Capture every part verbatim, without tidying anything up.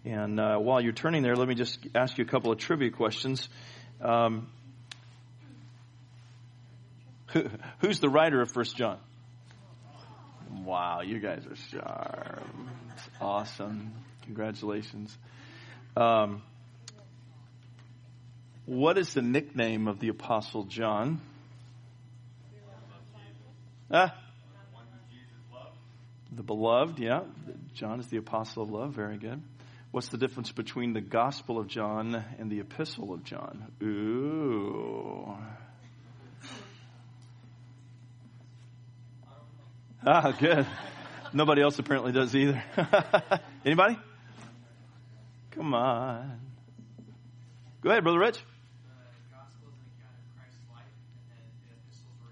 And uh, while you're turning there, let me just ask you a couple of trivia questions. Um, who, who's the writer of First John? Wow, you guys are sharp. That's awesome. Congratulations. Um, what is the nickname of the Apostle John? Ah, the beloved, yeah. John is the Apostle of love. Very good. What's the difference between the Gospel of John and the Epistle of John? Ooh. Ah, good. Nobody else apparently does either. Anybody? Come on. Go ahead, Brother Rich. The Gospel is an account of Christ's life, and then the epistles were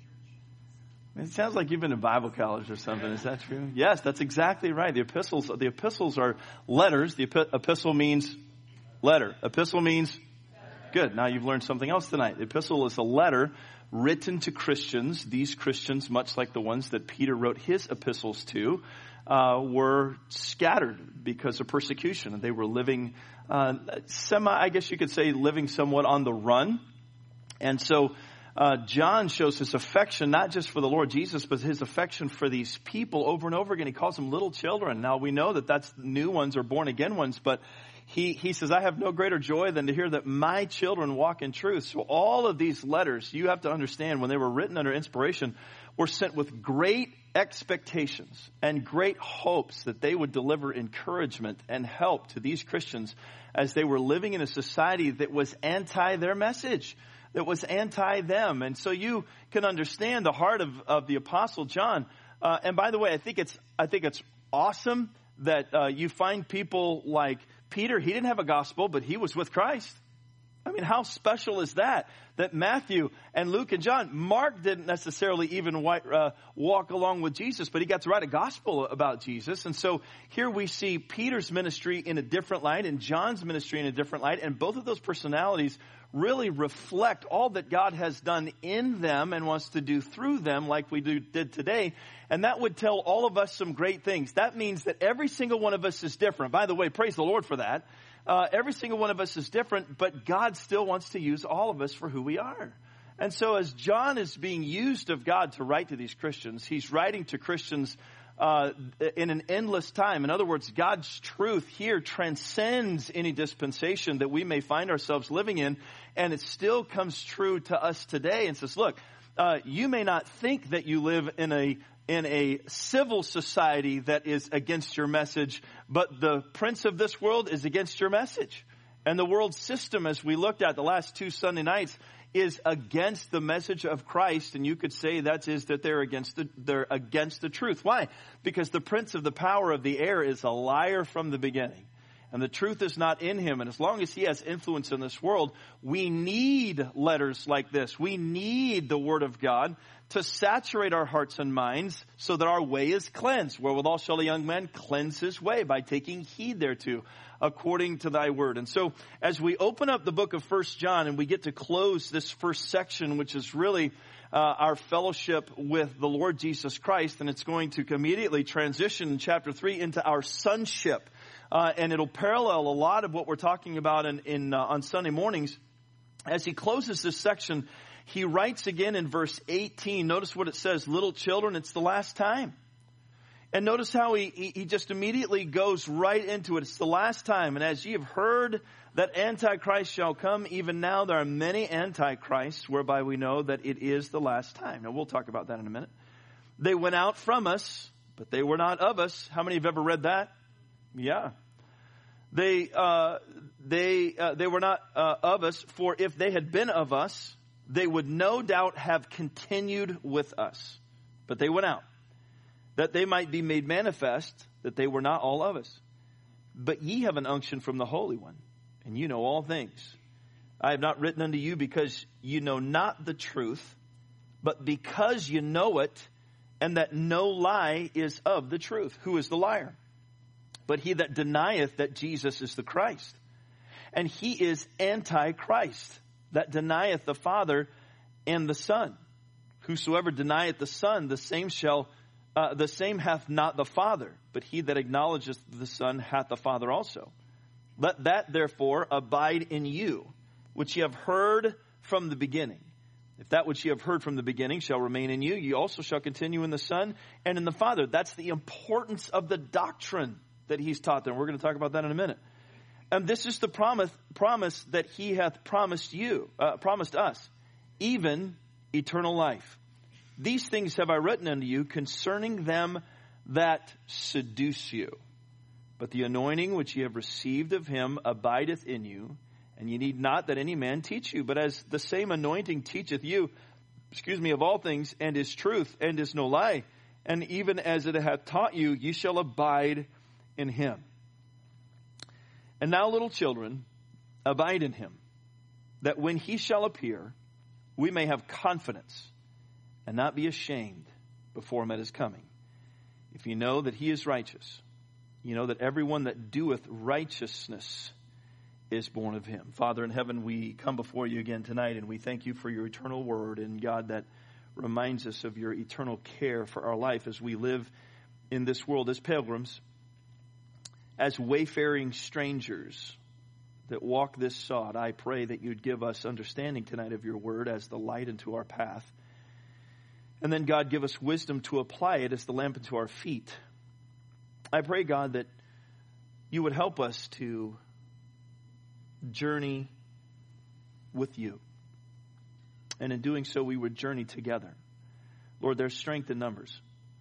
to the church. It sounds like you've been to Bible college or something. Is that true? Yes, that's exactly right. The epistles, the epistles are letters. The epi- epistle means letter. Epistle means good. Now you've learned something else tonight. The epistle is a letter written to Christians. These Christians, much like the ones that Peter wrote his epistles to, uh, were scattered because of persecution. And they were living, uh, semi, I guess you could say, living somewhat on the run. And so uh, John shows his affection, not just for the Lord Jesus, but his affection for these people over and over again. He calls them little children. Now we know that that's new ones or born again ones, but He he says, I have no greater joy than to hear that my children walk in truth. So all of these letters, you have to understand, when they were written under inspiration, were sent with great expectations and great hopes that they would deliver encouragement and help to these Christians as they were living in a society that was anti their message, that was anti them. And so you can understand the heart of, of the Apostle John. Uh, and by the way, I think it's I think it's awesome that uh, you find people like Peter. He didn't have a gospel, but he was with Christ. I mean, how special is that? That Matthew and Luke and John, Mark didn't necessarily even uh, walk along with Jesus, but he got to write a gospel about Jesus. And so here we see Peter's ministry in a different light and John's ministry in a different light. And both of those personalities really reflect all that God has done in them and wants to do through them, like we do, did today. And that would tell all of us some great things. That means that every single one of us is different. By the way, praise the Lord for that. Uh, every single one of us is different, but God still wants to use all of us for who we are. And so as John is being used of God to write to these Christians, he's writing to Christians uh, in an endless time. In other words, God's truth here transcends any dispensation that we may find ourselves living in, and it still comes true to us today and says, look, uh, you may not think that you live in a in a civil society that is against your message, but the prince of this world is against your message. And the world system, as we looked at the last two Sunday nights, is against the message of Christ. And you could say that is that they're against the, they're against the truth. Why? Because the prince of the power of the air is a liar from the beginning. And the truth is not in him. And as long as he has influence in this world, we need letters like this. We need the Word of God to saturate our hearts and minds so that our way is cleansed. Wherewithal shall a young man cleanse his way? By taking heed thereto, according to thy word. And so as we open up the book of First John and we get to close this first section, which is really uh, our fellowship with the Lord Jesus Christ, and it's going to immediately transition in chapter three into our sonship. Uh, and it'll parallel a lot of what we're talking about in, in uh, on Sunday mornings. As he closes this section, he writes again in verse eighteen. Notice what it says, little children, it's the last time. And notice how he, he, he just immediately goes right into it. It's the last time. And as ye have heard that Antichrist shall come, even now there are many Antichrists, whereby we know that it is the last time. Now we'll talk about that in a minute. They went out from us, but they were not of us. How many have ever read that? Yeah. They uh, they uh, they were not uh, of us, for if they had been of us, they would no doubt have continued with us. But they went out, that they might be made manifest that they were not all of us. But ye have an unction from the Holy One, and you know all things. I have not written unto you because you know not the truth, but because you know it, and that no lie is of the truth. Who is the liar? But he that denieth that Jesus is the Christ. And he is Antichrist, that denieth the Father and the Son. Whosoever denieth the Son, the same shall, uh, the same hath not the Father. But he that acknowledgeth the Son hath the Father also. Let that therefore abide in you, which ye have heard from the beginning. If that which ye have heard from the beginning shall remain in you, ye also shall continue in the Son and in the Father. That's the importance of the doctrine that he's taught them. We're going to talk about that in a minute. And this is the promise, promise that he hath promised you, uh, promised us, even eternal life. These things have I written unto you concerning them that seduce you. But the anointing which ye have received of him abideth in you, and ye need not that any man teach you. But as the same anointing teacheth you, excuse me, of all things, and is truth, and is no lie, and even as it hath taught you, ye shall abide in him. And now, little children, abide in him, that when he shall appear, we may have confidence, and not be ashamed before him at his coming. If you know that he is righteous, you know that everyone that doeth righteousness is born of him. Father in heaven, we come before you again tonight, and we thank you for your eternal word, and God, that reminds us of your eternal care for our life as we live in this world as pilgrims, as wayfaring strangers that walk this sod. I pray that you'd give us understanding tonight of your word as the light into our path. And then, God, give us wisdom to apply it as the lamp unto our feet. I pray, God, that you would help us to journey with you. And in doing so, we would journey together. Lord, there's strength in numbers.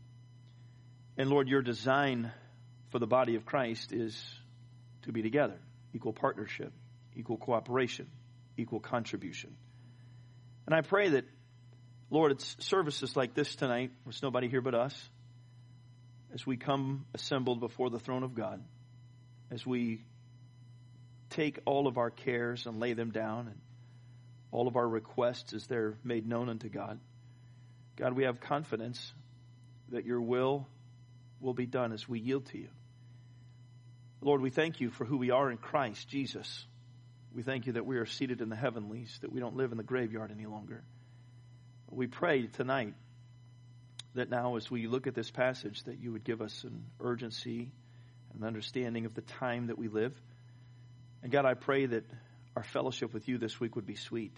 And Lord, your design for the body of Christ is to be together. Equal partnership, equal cooperation, equal contribution. And I pray that, Lord, it's services like this tonight, there's nobody here but us, as we come assembled before the throne of God, as we take all of our cares and lay them down, and all of our requests as they're made known unto God. God, we have confidence that your will will be done as we yield to you. Lord, we thank you for who we are in Christ Jesus. We thank you that we are seated in the heavenlies, that we don't live in the graveyard any longer. We pray tonight that now as we look at this passage, that you would give us an urgency, an understanding of the time that we live. And God, I pray that our fellowship with you this week would be sweet.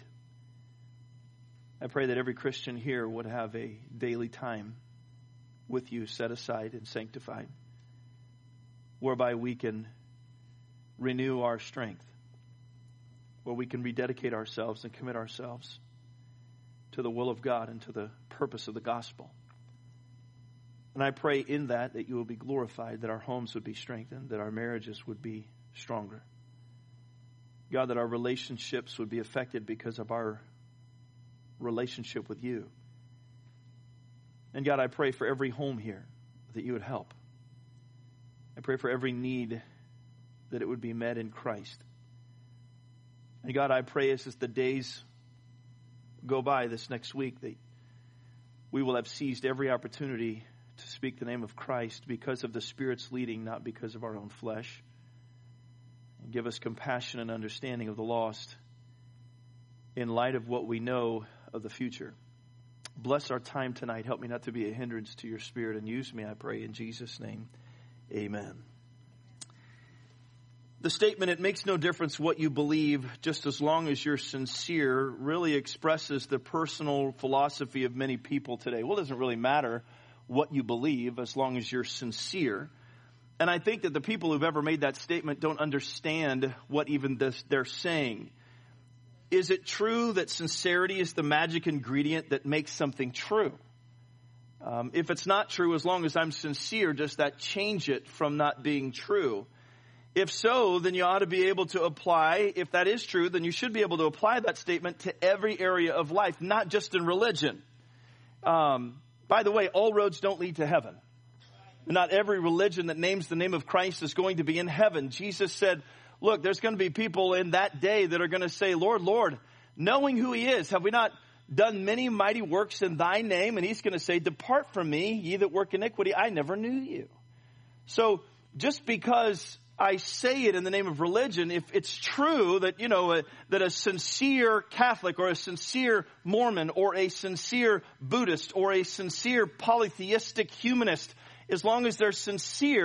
I pray that every Christian here would have a daily time with you set aside and sanctified, whereby we can renew our strength, where we can rededicate ourselves and commit ourselves to the will of God and to the purpose of the gospel. And I pray in that that you will be glorified, that our homes would be strengthened, that our marriages would be stronger. God, that our relationships would be affected because of our relationship with you. And God, I pray for every home here that you would help. I pray for every need that it would be met in Christ. And God, I pray as the days go by this next week that we will have seized every opportunity to speak the name of Christ because of the Spirit's leading, not because of our own flesh. And give us compassion and understanding of the lost in light of what we know of the future. Bless our time tonight. Help me not to be a hindrance to your Spirit, and use me, I pray, in Jesus' name. Amen. The statement, "It makes no difference what you believe, just as long as you're sincere," really expresses the personal philosophy of many people today. Well, it doesn't really matter what you believe as long as you're sincere. And I think that the people who've ever made that statement don't understand what even this, they're saying. Is it true that sincerity is the magic ingredient that makes something true? Um, if it's not true, as long as I'm sincere, does that change it from not being true? If so, then you ought to be able to apply, if that is true, then you should be able to apply that statement to every area of life, not just in religion. Um, by the way, all roads don't lead to heaven. Not every religion that names the name of Christ is going to be in heaven. Jesus said, look, there's going to be people in that day that are going to say, Lord, Lord, knowing who he is, have we not done many mighty works in thy name? And he's going to say, depart from me, ye that work iniquity, I never knew you. So just because I say it in the name of religion, if it's true that, you know, a, that a sincere Catholic or a sincere Mormon or a sincere Buddhist or a sincere polytheistic humanist, as long as they're sincere,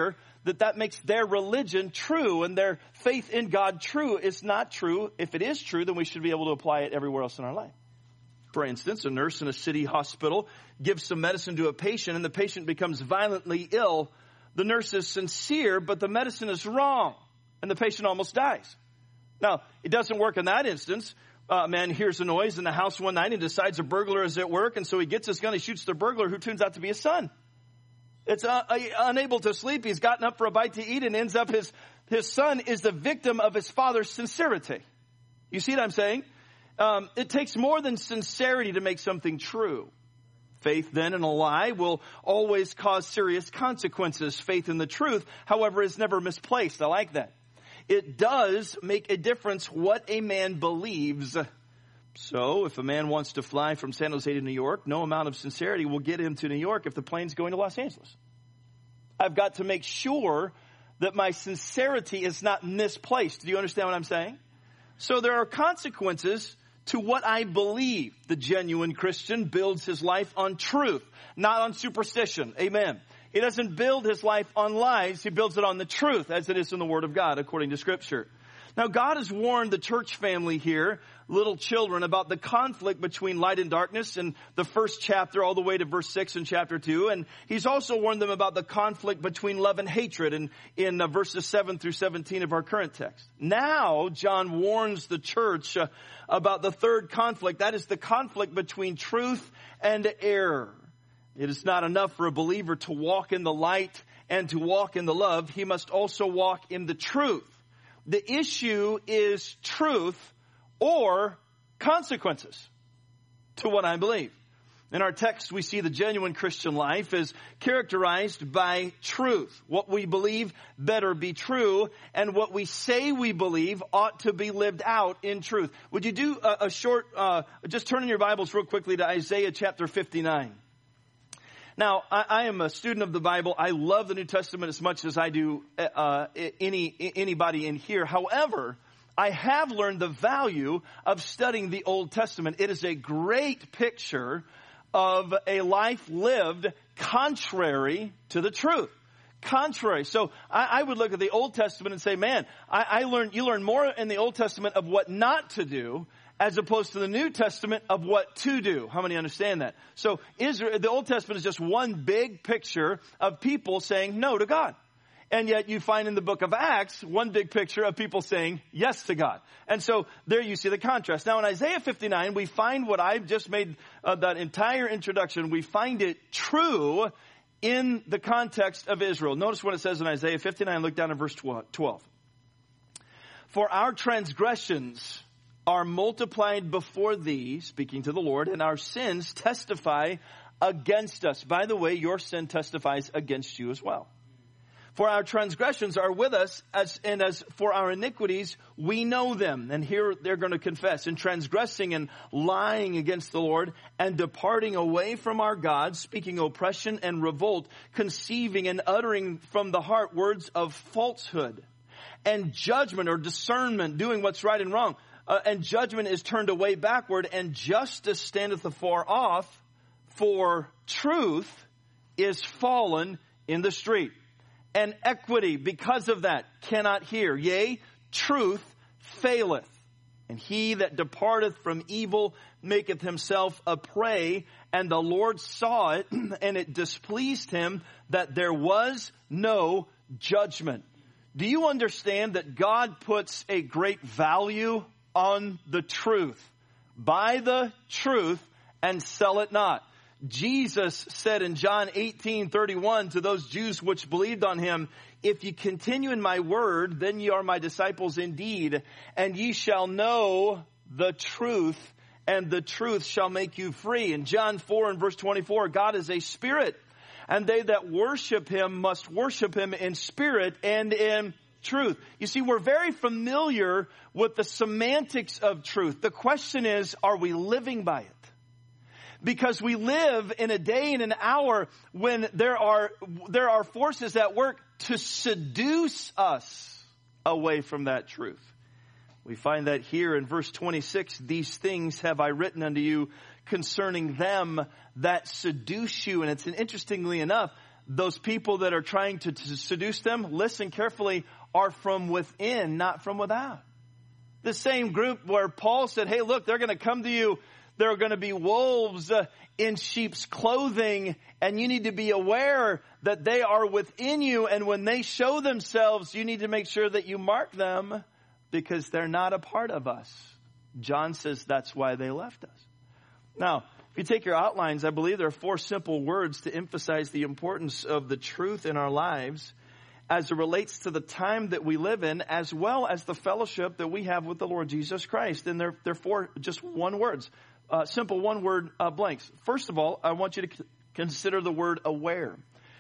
that that makes their religion true and their faith in God true. It's not true. If it is true, then we should be able to apply it everywhere else in our life. For instance, a nurse in a city hospital gives some medicine to a patient and the patient becomes violently ill. The nurse is sincere, but the medicine is wrong and the patient almost dies. Now, it doesn't work in that instance. A man hears a noise in the house one night and decides a burglar is at work, and so he gets his gun, he shoots the burglar, who turns out to be his son. It's uh, uh, unable to sleep. He's gotten up for a bite to eat and ends up his, his son is the victim of his father's sincerity. You see what I'm saying? Um, it takes more than sincerity to make something true. Faith then in a lie will always cause serious consequences. Faith in the truth, however, is never misplaced. I like that. It does make a difference what a man believes. So if a man wants to fly from San Jose to New York, no amount of sincerity will get him to New York if the plane's going to Los Angeles. I've got to make sure that my sincerity is not misplaced. Do you understand what I'm saying? So there are consequences to what I believe. The genuine Christian builds his life on truth, not on superstition. Amen. He doesn't build his life on lies. He builds it on the truth as it is in the Word of God, according to Scripture. Now, God has warned the church family here, little children, about the conflict between light and darkness in the first chapter all the way to verse six in chapter two. And he's also warned them about the conflict between love and hatred in, in uh, verses seven through seventeen of our current text. Now, John warns the church uh, about the third conflict. That is the conflict between truth and error. It is not enough for a believer to walk in the light and to walk in the love. He must also walk in the truth. The issue is truth or consequences to what I believe. In our text, we see the genuine Christian life is characterized by truth. What we believe better be true, and what we say we believe ought to be lived out in truth. Would you do a, a short, uh, just turn in your Bibles real quickly to Isaiah chapter fifty-nine. Now, I, I am a student of the Bible. I love the New Testament as much as I do uh, any anybody in here. However, I have learned the value of studying the Old Testament. It is a great picture of a life lived contrary to the truth. Contrary. So I, I would look at the Old Testament and say, man, I, I learned, you learn more in the Old Testament of what not to do as opposed to the New Testament of what to do. How many understand that? So Israel, the Old Testament is just one big picture of people saying no to God. And yet you find in the book of Acts one big picture of people saying yes to God. And so there you see the contrast. Now in Isaiah fifty-nine, we find what I've just made, uh, that entire introduction, we find it true in the context of Israel. Notice what it says in Isaiah fifty-nine. Look down at verse twelve. For our transgressions are multiplied before thee, speaking to the Lord, and our sins testify against us. By the way, your sin testifies against you as well. For our transgressions are with us, as, and as for our iniquities, we know them. And here they're going to confess. In transgressing and lying against the Lord, and departing away from our God, speaking oppression and revolt, conceiving and uttering from the heart words of falsehood, and judgment or discernment, doing what's right and wrong. Uh, and judgment is turned away backward, and justice standeth afar off, for truth is fallen in the street. And equity, because of that, cannot hear. Yea, truth faileth. And he that departeth from evil maketh himself a prey. And the Lord saw it, and it displeased him that there was no judgment. Do you understand that God puts a great value on the truth? Buy the truth and sell it not. Jesus said in John eighteen thirty-one to those Jews which believed on him, if ye continue in my word, then ye are my disciples indeed, and ye shall know the truth, and the truth shall make you free. In John four and verse twenty-four, God is a spirit, and they that worship him must worship him in spirit and in truth. You see, we're very familiar with the semantics of truth. The question is, are we living by it? Because we live in a day and an hour when there are, there are forces at work to seduce us away from that truth. We find that here in verse twenty-six, these things have I written unto you concerning them that seduce you. And it's an, interestingly enough, those people that are trying to, to seduce them, listen carefully, are from within, not from without. The same group where Paul said, hey, look, they're going to come to you. There are going to be wolves uh, in sheep's clothing, and you need to be aware that they are within you. And when they show themselves, you need to make sure that you mark them because they're not a part of us. John says that's why they left us. Now, if you take your outlines, I believe there are four simple words to emphasize the importance of the truth in our lives as it relates to the time that we live in, as well as the fellowship that we have with the Lord Jesus Christ. And they're, they're four, just one words, uh, simple one word uh, blanks. First of all, I want you to c- consider the word aware.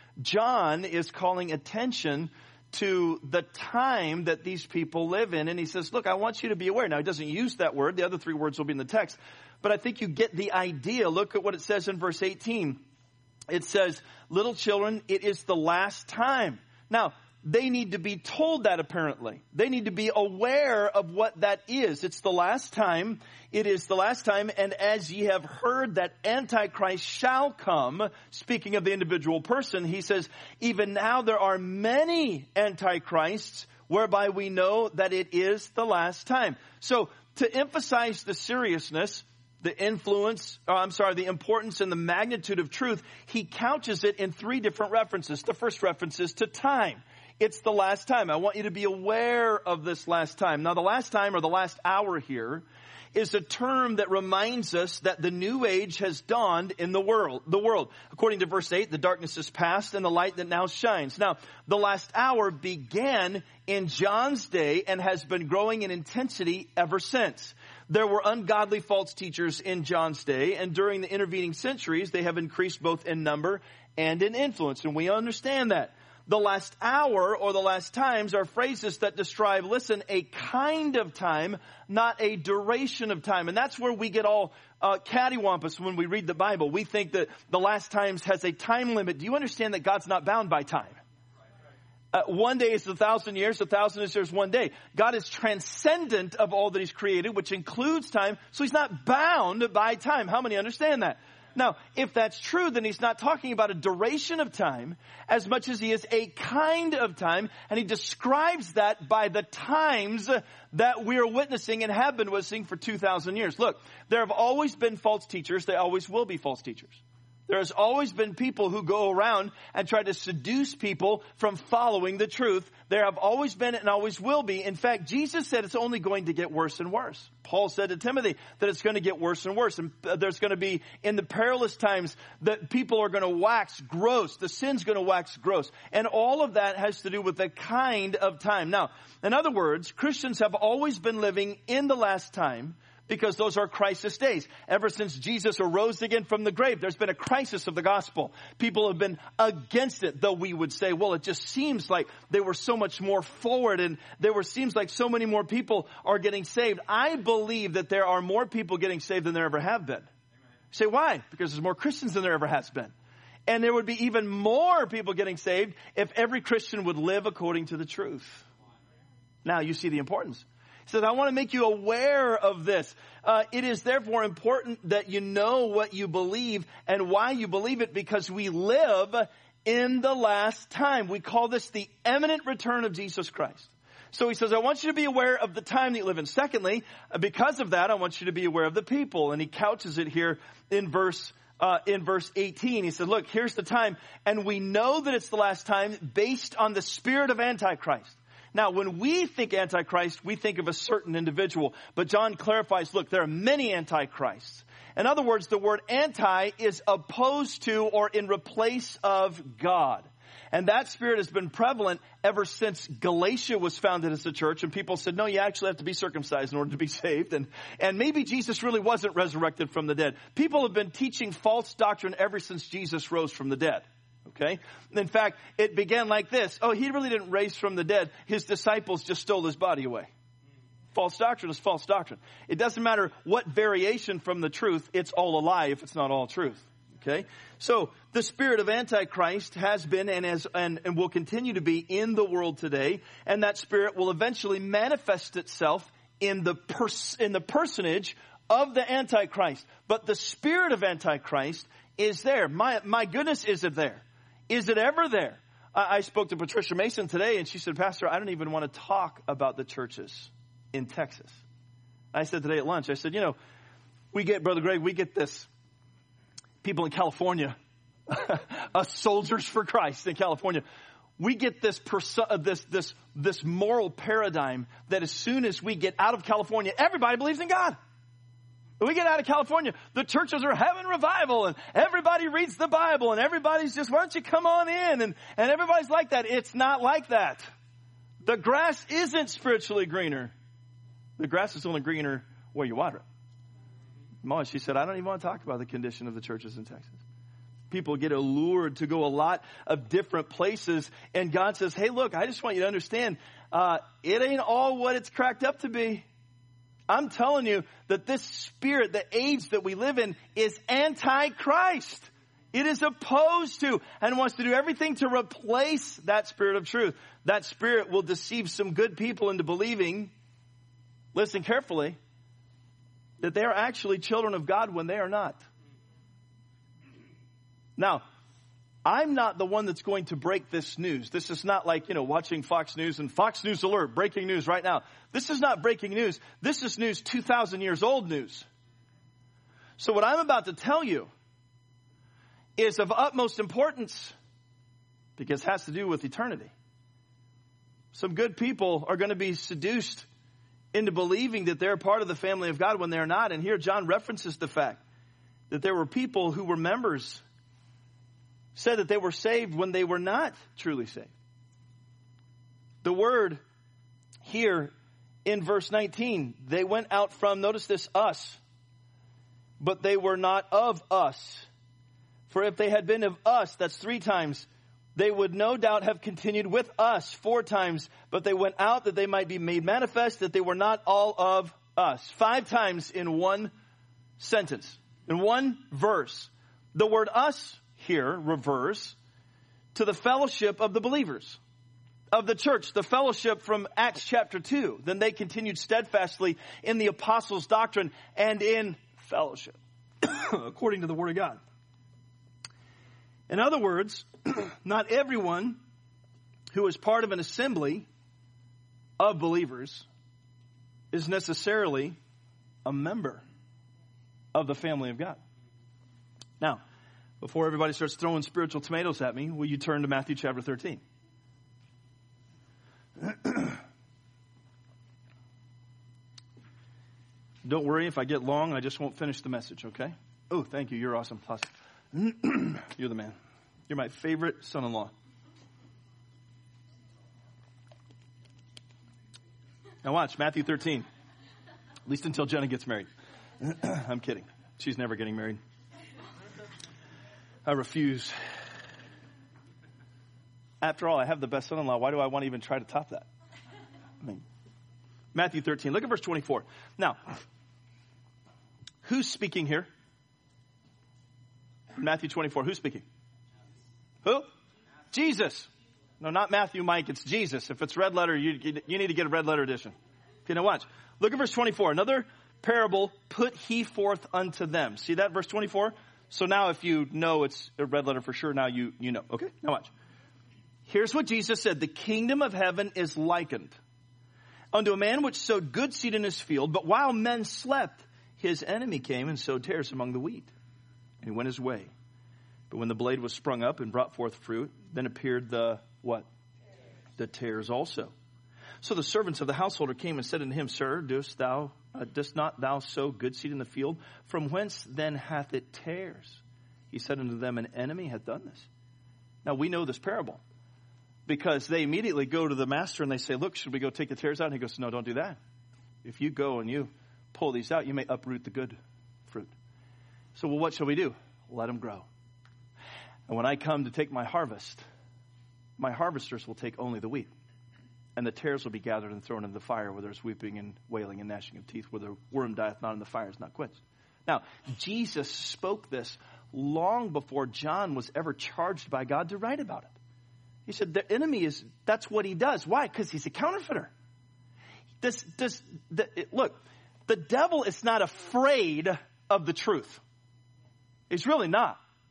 John is calling attention to the time that these people live in. And he says, look, I want you to be aware. Now, he doesn't use that word. The other three words will be in the text. But I think you get the idea. Look at what it says in verse eighteen. It says, little children, it is the last time. Now, they need to be told that apparently. They need to be aware of what that is. It's the last time. It is the last time. And as ye have heard that Antichrist shall come, speaking of the individual person, he says, even now there are many Antichrists, whereby we know that it is the last time. So to emphasize the seriousness, the influence, oh, I'm sorry, the importance and the magnitude of truth, he couches it in three different references. The first reference is to time. It's the last time. I want you to be aware of this last time. Now, the last time or the last hour here is a term that reminds us that the new age has dawned in the world. The world. According to verse eight, the darkness is past and the light that now shines. Now, the last hour began in John's day and has been growing in intensity ever since. There were ungodly false teachers in John's day, and during the intervening centuries, they have increased both in number and in influence, and we understand that. The last hour or the last times are phrases that describe, listen, a kind of time, not a duration of time. And that's where we get all uh, cattywampus when we read the Bible. We think that the last times has a time limit. Do you understand that God's not bound by time? Uh, one day is a thousand years, a thousand years is one day. God is transcendent of all that he's created, which includes time, so he's not bound by time. How many understand that? Now, if that's true, then he's not talking about a duration of time as much as he is a kind of time, and he describes that by the times that we are witnessing and have been witnessing for two thousand years. Look, there have always been false teachers. There always will be false teachers. There has always been people who go around and try to seduce people from following the truth. There have always been and always will be. In fact, Jesus said it's only going to get worse and worse. Paul said to Timothy that it's going to get worse and worse. And there's going to be, in the perilous times, that people are going to wax gross. The sin's going to wax gross. And all of that has to do with the kind of time. Now, in other words, Christians have always been living in the last time, because those are crisis days. Ever since Jesus arose again from the grave, there's been a crisis of the gospel. People have been against it, though we would say, well, it just seems like they were so much more forward and there were seems like so many more people are getting saved. I believe that there are more people getting saved than there ever have been. You say, why? Because there's more Christians than there ever has been. And there would be even more people getting saved if every Christian would live according to the truth. Now you see the importance. He says, I want to make you aware of this. Uh, it is therefore important that you know what you believe and why you believe it, because we live in the last time. We call this the imminent return of Jesus Christ. So he says, I want you to be aware of the time that you live in. Secondly, because of that, I want you to be aware of the people. And he couches it here in verse Uh, in verse eighteen. He said, look, here's the time. And we know that it's the last time based on the spirit of Antichrist. Now, when we think Antichrist, we think of a certain individual. But John clarifies, look, there are many Antichrists. In other words, the word anti is opposed to or in replace of God. And that spirit has been prevalent ever since Galatia was founded as a church. And people said, no, you actually have to be circumcised in order to be saved. And, and maybe Jesus really wasn't resurrected from the dead. People have been teaching false doctrine ever since Jesus rose from the dead. Okay? In fact, it began like this. Oh, he really didn't raise from the dead. His disciples just stole his body away. False doctrine is false doctrine. It doesn't matter what variation from the truth. It's all a lie if it's not all truth. Okay? So the spirit of Antichrist has been and, has, and, and will continue to be in the world today. And that spirit will eventually manifest itself in the, pers- in the personage of the Antichrist. But the spirit of Antichrist is there. My, my goodness, is it there? Is it ever there? I, I spoke to Patricia Mason today, and she said, Pastor, I don't even want to talk about the churches in Texas. I said today at lunch, I said, you know, we get, Brother Greg, we get this, people in California, us soldiers for Christ in California, we get this, perso- this, this, this moral paradigm that as soon as we get out of California, everybody believes in God. When we get out of California, the churches are having revival and everybody reads the Bible and everybody's just, why don't you come on in? And, and everybody's like that. It's not like that. The grass isn't spiritually greener. The grass is only greener where you water it. Mom, she said, I don't even want to talk about the condition of the churches in Texas. People get allured to go a lot of different places. And God says, hey, look, I just want you to understand, uh, it ain't all what it's cracked up to be. I'm telling you that this spirit, the age that we live in, is anti-Christ. It is opposed to and wants to do everything to replace that spirit of truth. That spirit will deceive some good people into believing, listen carefully, that they are actually children of God when they are not. Now, I'm not the one that's going to break this news. This is not like, you know, watching Fox News and Fox News alert, breaking news right now. This is not breaking news. This is news two thousand years old news. So what I'm about to tell you is of utmost importance because it has to do with eternity. Some good people are going to be seduced into believing that they're part of the family of God when they're not. And here John references the fact that there were people who were members, said that they were saved when they were not truly saved. The word here in verse nineteen, they went out from, notice this, us, but they were not of us. For if they had been of us, that's three times, they would no doubt have continued with us four times, but they went out that they might be made manifest that they were not all of us. Five times in one sentence, in one verse. The word us here refers to the fellowship of the believers, of the church, the fellowship from Acts chapter two. Then they continued steadfastly in the apostles' doctrine and in fellowship, according to the word of God. In other words, not everyone who is part of an assembly of believers is necessarily a member of the family of God. Now, before everybody starts throwing spiritual tomatoes at me, will you turn to Matthew chapter thirteen? Don't worry, if I get long, I just won't finish the message, okay? Oh, thank you. You're awesome. Awesome. You're the man. You're my favorite son-in-law. Now watch, Matthew thirteen. At least until Jenna gets married. I'm kidding. She's never getting married. I refuse. After all, I have the best son-in-law. Why do I want to even try to top that? I mean, Matthew thirteen. Look at verse twenty-four. Now, who's speaking here? Matthew twenty-four. Who's speaking? Who? Jesus. No, not Matthew, Mike. It's Jesus. If it's red letter, you, you need to get a red letter edition. Okay, now watch. Look at verse twenty-four. Another parable put he forth unto them. See that, verse twenty-four? So now if you know it's a red letter for sure, now you, you know. Okay, now watch. Here's what Jesus said. The kingdom of heaven is likened unto a man which sowed good seed in his field, but while men slept, his enemy came and sowed tares among the wheat. And he went his way. But when the blade was sprung up and brought forth fruit, then appeared the, what? The tares also. So the servants of the householder came and said unto him, Sir, dost thou, uh, dost not thou sow good seed in the field? From whence then hath it tares? He said unto them, an enemy hath done this. Now we know this parable because they immediately go to the master and they say, look, should we go take the tares out? And he goes, no, don't do that. If you go and you pull these out, you may uproot the good fruit. So, well, what shall we do? Let them grow. And when I come to take my harvest, my harvesters will take only the wheat. And the tares will be gathered and thrown in the fire where there's weeping and wailing and gnashing of teeth, where the worm dieth not and the fire is not quenched. Now, Jesus spoke this long before John was ever charged by God to write about it. He said the enemy is, that's what he does. Why? Because he's a counterfeiter. This, this, the, it, look, the devil is not afraid of the truth. He's really not.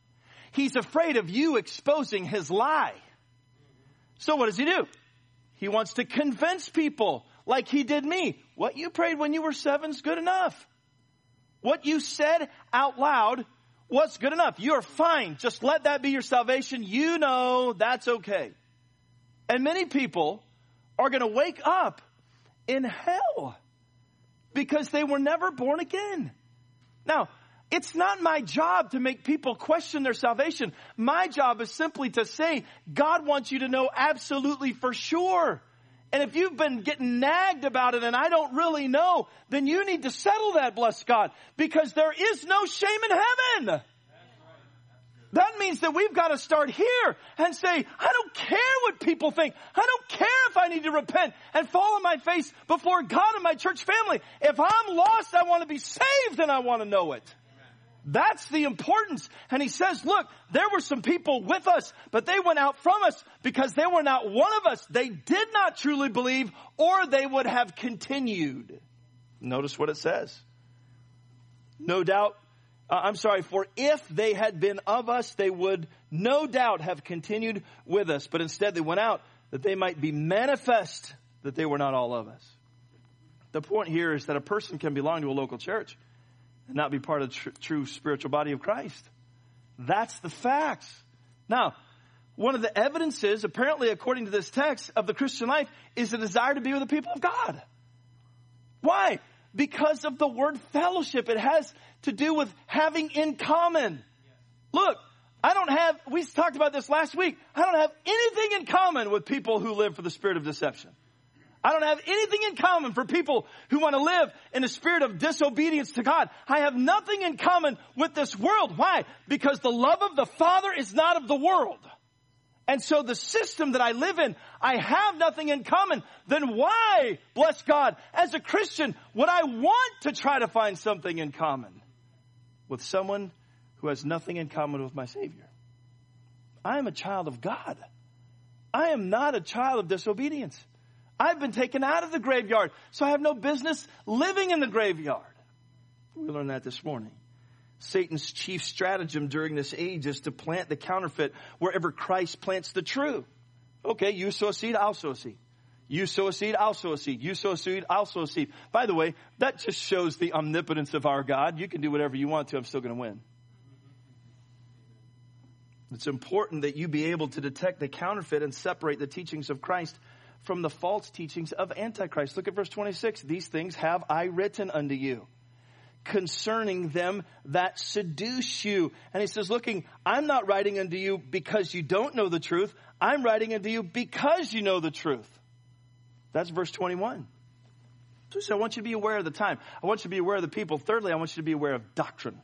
He's afraid of you exposing his lie. So what does he do? He wants to convince people like he did me. What you prayed when you were seven is good enough. What you said out loud was good enough. You're fine. Just let that be your salvation. You know that's okay. And many people are going to wake up in hell because they were never born again. Now, it's not my job to make people question their salvation. My job is simply to say, God wants you to know absolutely for sure. And if you've been getting nagged about it and I don't really know, then you need to settle that, bless God, because there is no shame in heaven. That means that we've got to start here and say, I don't care what people think. I don't care if I need to repent and fall on my face before God and my church family. If I'm lost, I want to be saved and I want to know it. That's the importance. And he says, look, there were some people with us, but they went out from us because they were not one of us. They did not truly believe, or they would have continued. Notice what it says. No doubt, uh, I'm sorry, for if they had been of us, they would no doubt have continued with us. But instead they went out that they might be manifest that they were not all of us. The point here is that a person can belong to a local church and not be part of the tr- true spiritual body of Christ. That's the facts. Now, one of the evidences, apparently according to this text, of the Christian life is a desire to be with the people of God. Why? Because of the word fellowship. It has to do with having in common. Look, I don't have, we talked about this last week, I don't have anything in common with people who live for the spirit of deception. I don't have anything in common for people who want to live in a spirit of disobedience to God. I have nothing in common with this world. Why? Because the love of the Father is not of the world. And so the system that I live in, I have nothing in common. Then why, bless God, as a Christian, would I want to try to find something in common with someone who has nothing in common with my Savior? I am a child of God. I am not a child of disobedience. I've been taken out of the graveyard, so I have no business living in the graveyard. We learned that this morning. Satan's chief stratagem during this age is to plant the counterfeit wherever Christ plants the true. Okay, you sow a seed, I'll sow a seed. You sow a seed, I'll sow a seed. You sow a seed, I'll sow a seed. By the way, that just shows the omnipotence of our God. You can do whatever you want to, I'm still going to win. It's important that you be able to detect the counterfeit and separate the teachings of Christ from the false teachings of Antichrist. Look at verse twenty-six. These things have I written unto you concerning them that seduce you. And he says, looking, I'm not writing unto you because you don't know the truth. I'm writing unto you because you know the truth. That's verse twenty-one. So I want you to be aware of the time. I want you to be aware of the people. Thirdly, I want you to be aware of doctrine.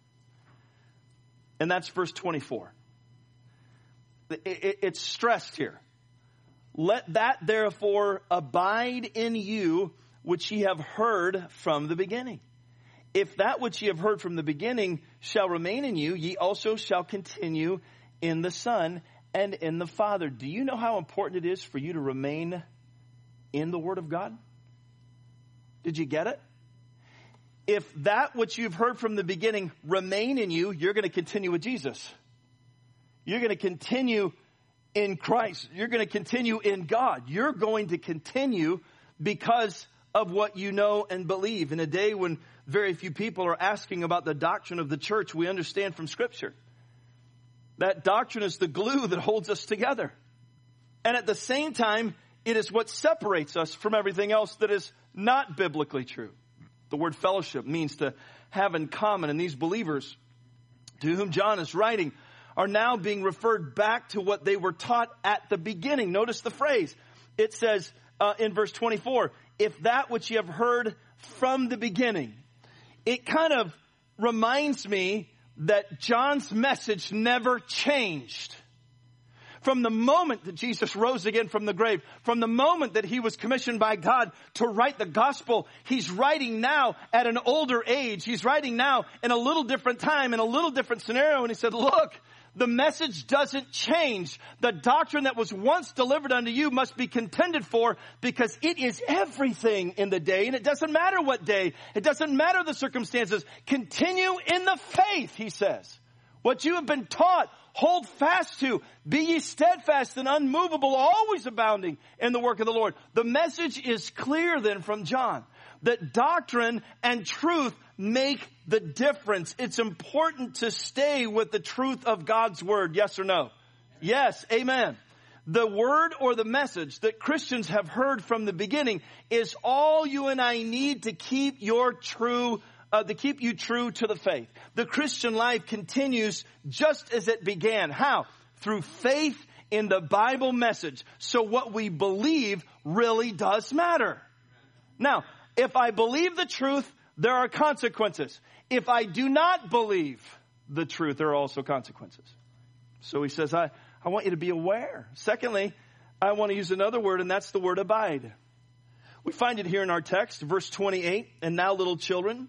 And that's verse twenty-four. It, it, it's stressed here. Let that therefore abide in you which ye have heard from the beginning. If that which ye have heard from the beginning shall remain in you, ye also shall continue in the Son and in the Father. Do you know how important it is for you to remain in the Word of God? Did you get it? If that which you've heard from the beginning remain in you, you're going to continue with Jesus. You're going to continue in Christ. You're going to continue in God. You're going to continue because of what you know and believe. In a day when very few people are asking about the doctrine of the church, we understand from Scripture that doctrine is the glue that holds us together. And at the same time, it is what separates us from everything else that is not biblically true. The word fellowship means to have in common. And these believers to whom John is writing are now being referred back to what they were taught at the beginning. Notice the phrase. It says uh, in verse twenty-four, if that which you have heard from the beginning. It kind of reminds me that John's message never changed. From the moment that Jesus rose again from the grave, from the moment that he was commissioned by God to write the gospel, he's writing now at an older age. He's writing now in a little different time, in a little different scenario. And he said, look, the message doesn't change. The doctrine that was once delivered unto you must be contended for because it is everything in the day. And it doesn't matter what day. It doesn't matter the circumstances. Continue in the faith, he says. What you have been taught, hold fast to. Be ye steadfast and unmovable, always abounding in the work of the Lord. The message is clear then from John that doctrine and truth make the difference. It's important to stay with the truth of God's word. Yes or no? Yes. Amen. The word or the message that Christians have heard from the beginning is all you and I need to keep your true Uh, to keep you true to the faith. The Christian life continues just as it began. How? Through faith in the Bible message. So what we believe really does matter. Now, if I believe the truth, there are consequences. If I do not believe the truth, there are also consequences. So he says, I, I want you to be aware. Secondly, I want to use another word, and that's the word abide. We find it here in our text, verse twenty-eight, and now little children,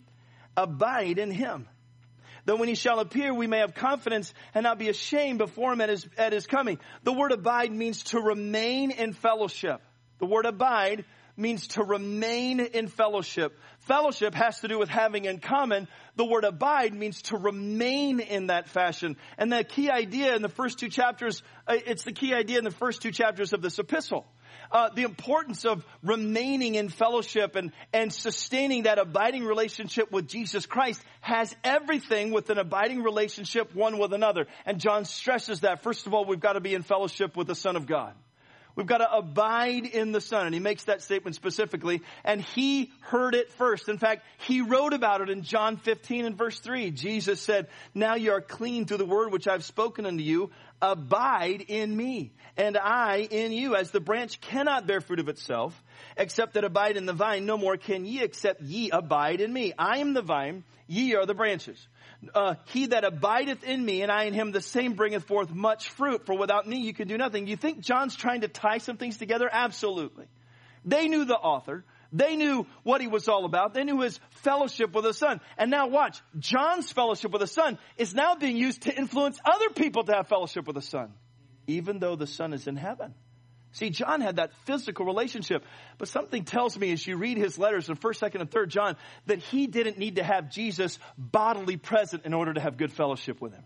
abide in him, that when he shall appear, we may have confidence and not be ashamed before him at his, at his coming. The word abide means to remain in fellowship. The word abide means to remain in fellowship. Fellowship has to do with having in common. The word abide means to remain in that fashion. And the key idea in the first two chapters, uh, it's the key idea in the first two chapters of this epistle. Uh, the importance of remaining in fellowship and, and sustaining that abiding relationship with Jesus Christ has everything with an abiding relationship one with another. And John stresses that. First of all, we've got to be in fellowship with the Son of God. We've got to abide in the Son. And he makes that statement specifically. And he heard it first. In fact, he wrote about it in John fifteen and verse three. Jesus said, now you are clean through the word which I've spoken unto you. Abide in me, and I in you. As the branch cannot bear fruit of itself, except that abide in the vine, no more can ye, except ye abide in me. I am the vine, ye are the branches. Uh, he that abideth in me, and I in him, the same bringeth forth much fruit. For without me you can do nothing. Do you think John's trying to tie some things together? Absolutely. They knew the author. They knew what he was all about. They knew his fellowship with the Son. And now watch, John's fellowship with the Son is now being used to influence other people to have fellowship with the Son, even though the Son is in heaven. See, John had that physical relationship, but something tells me as you read his letters in first, second, and third John that he didn't need to have Jesus bodily present in order to have good fellowship with him.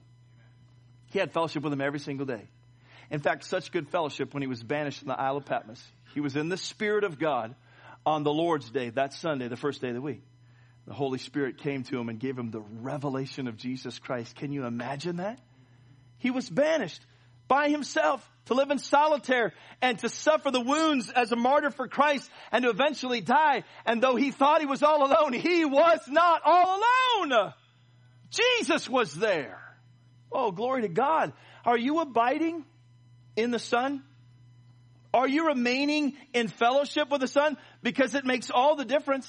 He had fellowship with him every single day. In fact, such good fellowship when he was banished from the Isle of Patmos. He was in the Spirit of God on the Lord's Day, that Sunday, the first day of the week. The Holy Spirit came to him and gave him the revelation of Jesus Christ. Can you imagine that? He was banished by himself to live in solitaire and to suffer the wounds as a martyr for Christ and to eventually die. And though he thought he was all alone, he was not all alone. Jesus was there. Oh, glory to God. Are you abiding in the Son? Are you remaining in fellowship with the Son? Because it makes all the difference.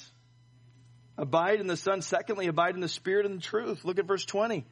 Abide in the Son. Secondly, abide in the Spirit and the truth. Look at verse twenty.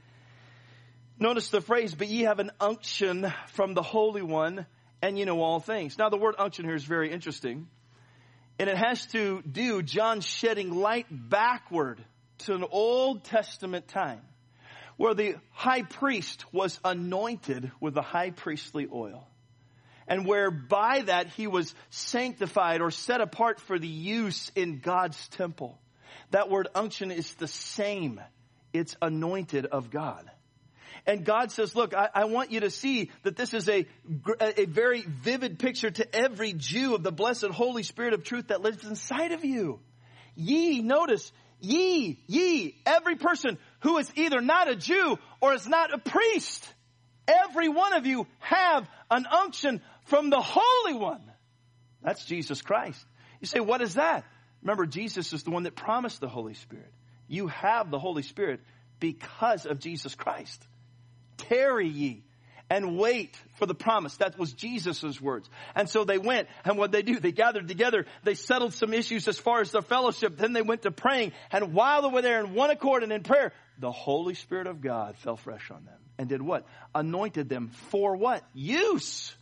Notice the phrase, but ye have an unction from the Holy One, and you know all things. Now, the word unction here is very interesting. And it has to do, John shedding light backward to an Old Testament time where the high priest was anointed with the high priestly oil. And where by that he was sanctified or set apart for the use in God's temple. That word unction is the same. It's anointed of God. And God says, look, I, I want you to see that this is a, a very vivid picture to every Jew of the blessed Holy Spirit of truth that lives inside of you. Ye, notice, ye, ye, every person who is either not a Jew or is not a priest. Every one of you have an unction from the Holy One. That's Jesus Christ. You say, what is that? Remember, Jesus is the one that promised the Holy Spirit. You have the Holy Spirit because of Jesus Christ. Tarry ye and wait for the promise. That was Jesus' words. And so they went, and what they do, they gathered together. They settled some issues as far as their fellowship. Then they went to praying. And while they were there in one accord and in prayer, the Holy Spirit of God fell fresh on them. And did what? Anointed them for what? Use.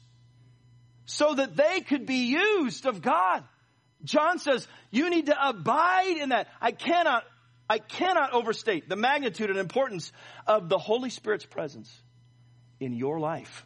So that they could be used of God. John says, you need to abide in that. I cannot I cannot overstate the magnitude and importance of the Holy Spirit's presence in your life.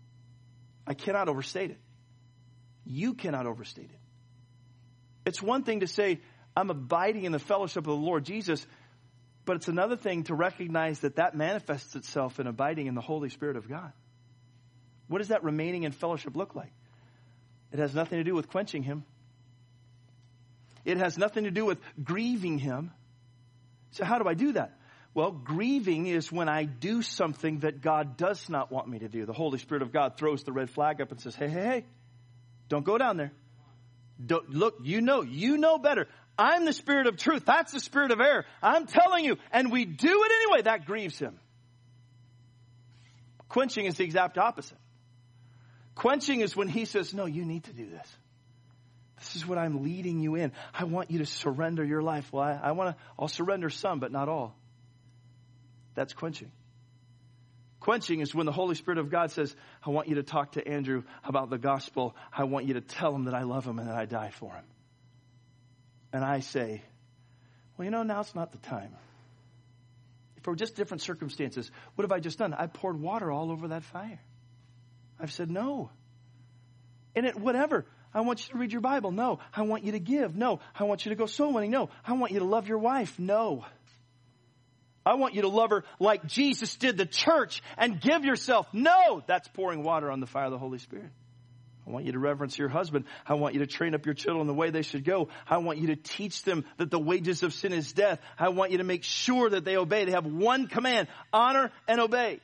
I cannot overstate it. You cannot overstate it. It's one thing to say, I'm abiding in the fellowship of the Lord Jesus, But it's another thing to recognize that that manifests itself in abiding in the Holy Spirit of God. What does that remaining in fellowship look like? It has nothing to do with quenching him. It has nothing to do with grieving him. So how do I do that? Well, grieving is when I do something that God does not want me to do. The Holy Spirit of God throws the red flag up and says, hey, hey, hey, don't go down there. Don't, look, you know, you know better. I'm the spirit of truth. That's the spirit of error. I'm telling you. And we do it anyway. That grieves him. Quenching is the exact opposite. Quenching is when he says, no, you need to do this. This is what I'm leading you in. I want you to surrender your life. Well, I, I want to, I'll surrender some, but not all. That's quenching. Quenching is when the Holy Spirit of God says, I want you to talk to Andrew about the gospel. I want you to tell him that I love him and that I died for him. And I say, well, you know, now's not the time. For just different circumstances, what have I just done? I poured water all over that fire. I've said no. And it, whatever. I want you to read your Bible. No. I want you to give. No. I want you to go soul winning. No. I want you to love your wife. No. I want you to love her like Jesus did the church and give yourself. No. That's pouring water on the fire of the Holy Spirit. I want you to reverence your husband. I want you to train up your children the way they should go. I want you to teach them that the wages of sin is death. I want you to make sure that they obey. They have one command, honor and obey.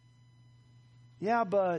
Yeah, but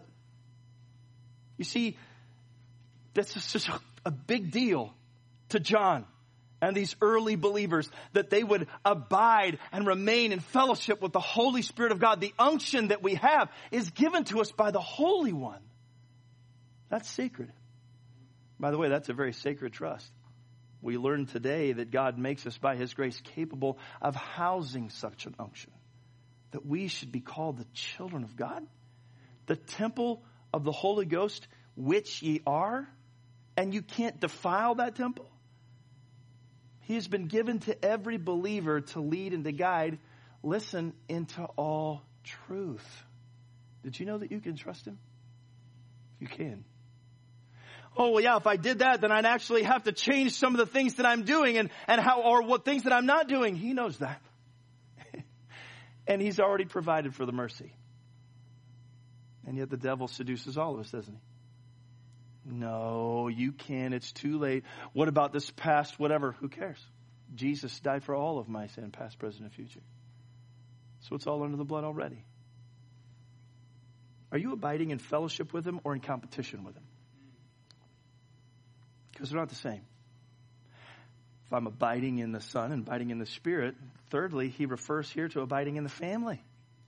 you see, that's such a, a big deal to John and these early believers, that they would abide and remain in fellowship with the Holy Spirit of God. The unction that we have is given to us by the Holy One. That's sacred. By the way, that's a very sacred trust. We learn today that God makes us by his grace capable of housing such an unction, that we should be called the children of God, the temple of the Holy Ghost, which ye are, and you can't defile that temple. He has been given to every believer to lead and to guide, listen, into all truth. Did you know that you can trust him? You can. Oh, well, yeah, if I did that, then I'd actually have to change some of the things that I'm doing and, and how, or what things that I'm not doing. He knows that. And he's already provided for the mercy. And yet the devil seduces all of us, doesn't he? No, you can't. It's too late. What about this past, whatever? Who cares? Jesus died for all of my sin, past, present, and future. So it's all under the blood already. Are you abiding in fellowship with him or in competition with him? Because they're not the same. If I'm abiding in the Son and abiding in the Spirit, thirdly, he refers here to abiding in the family.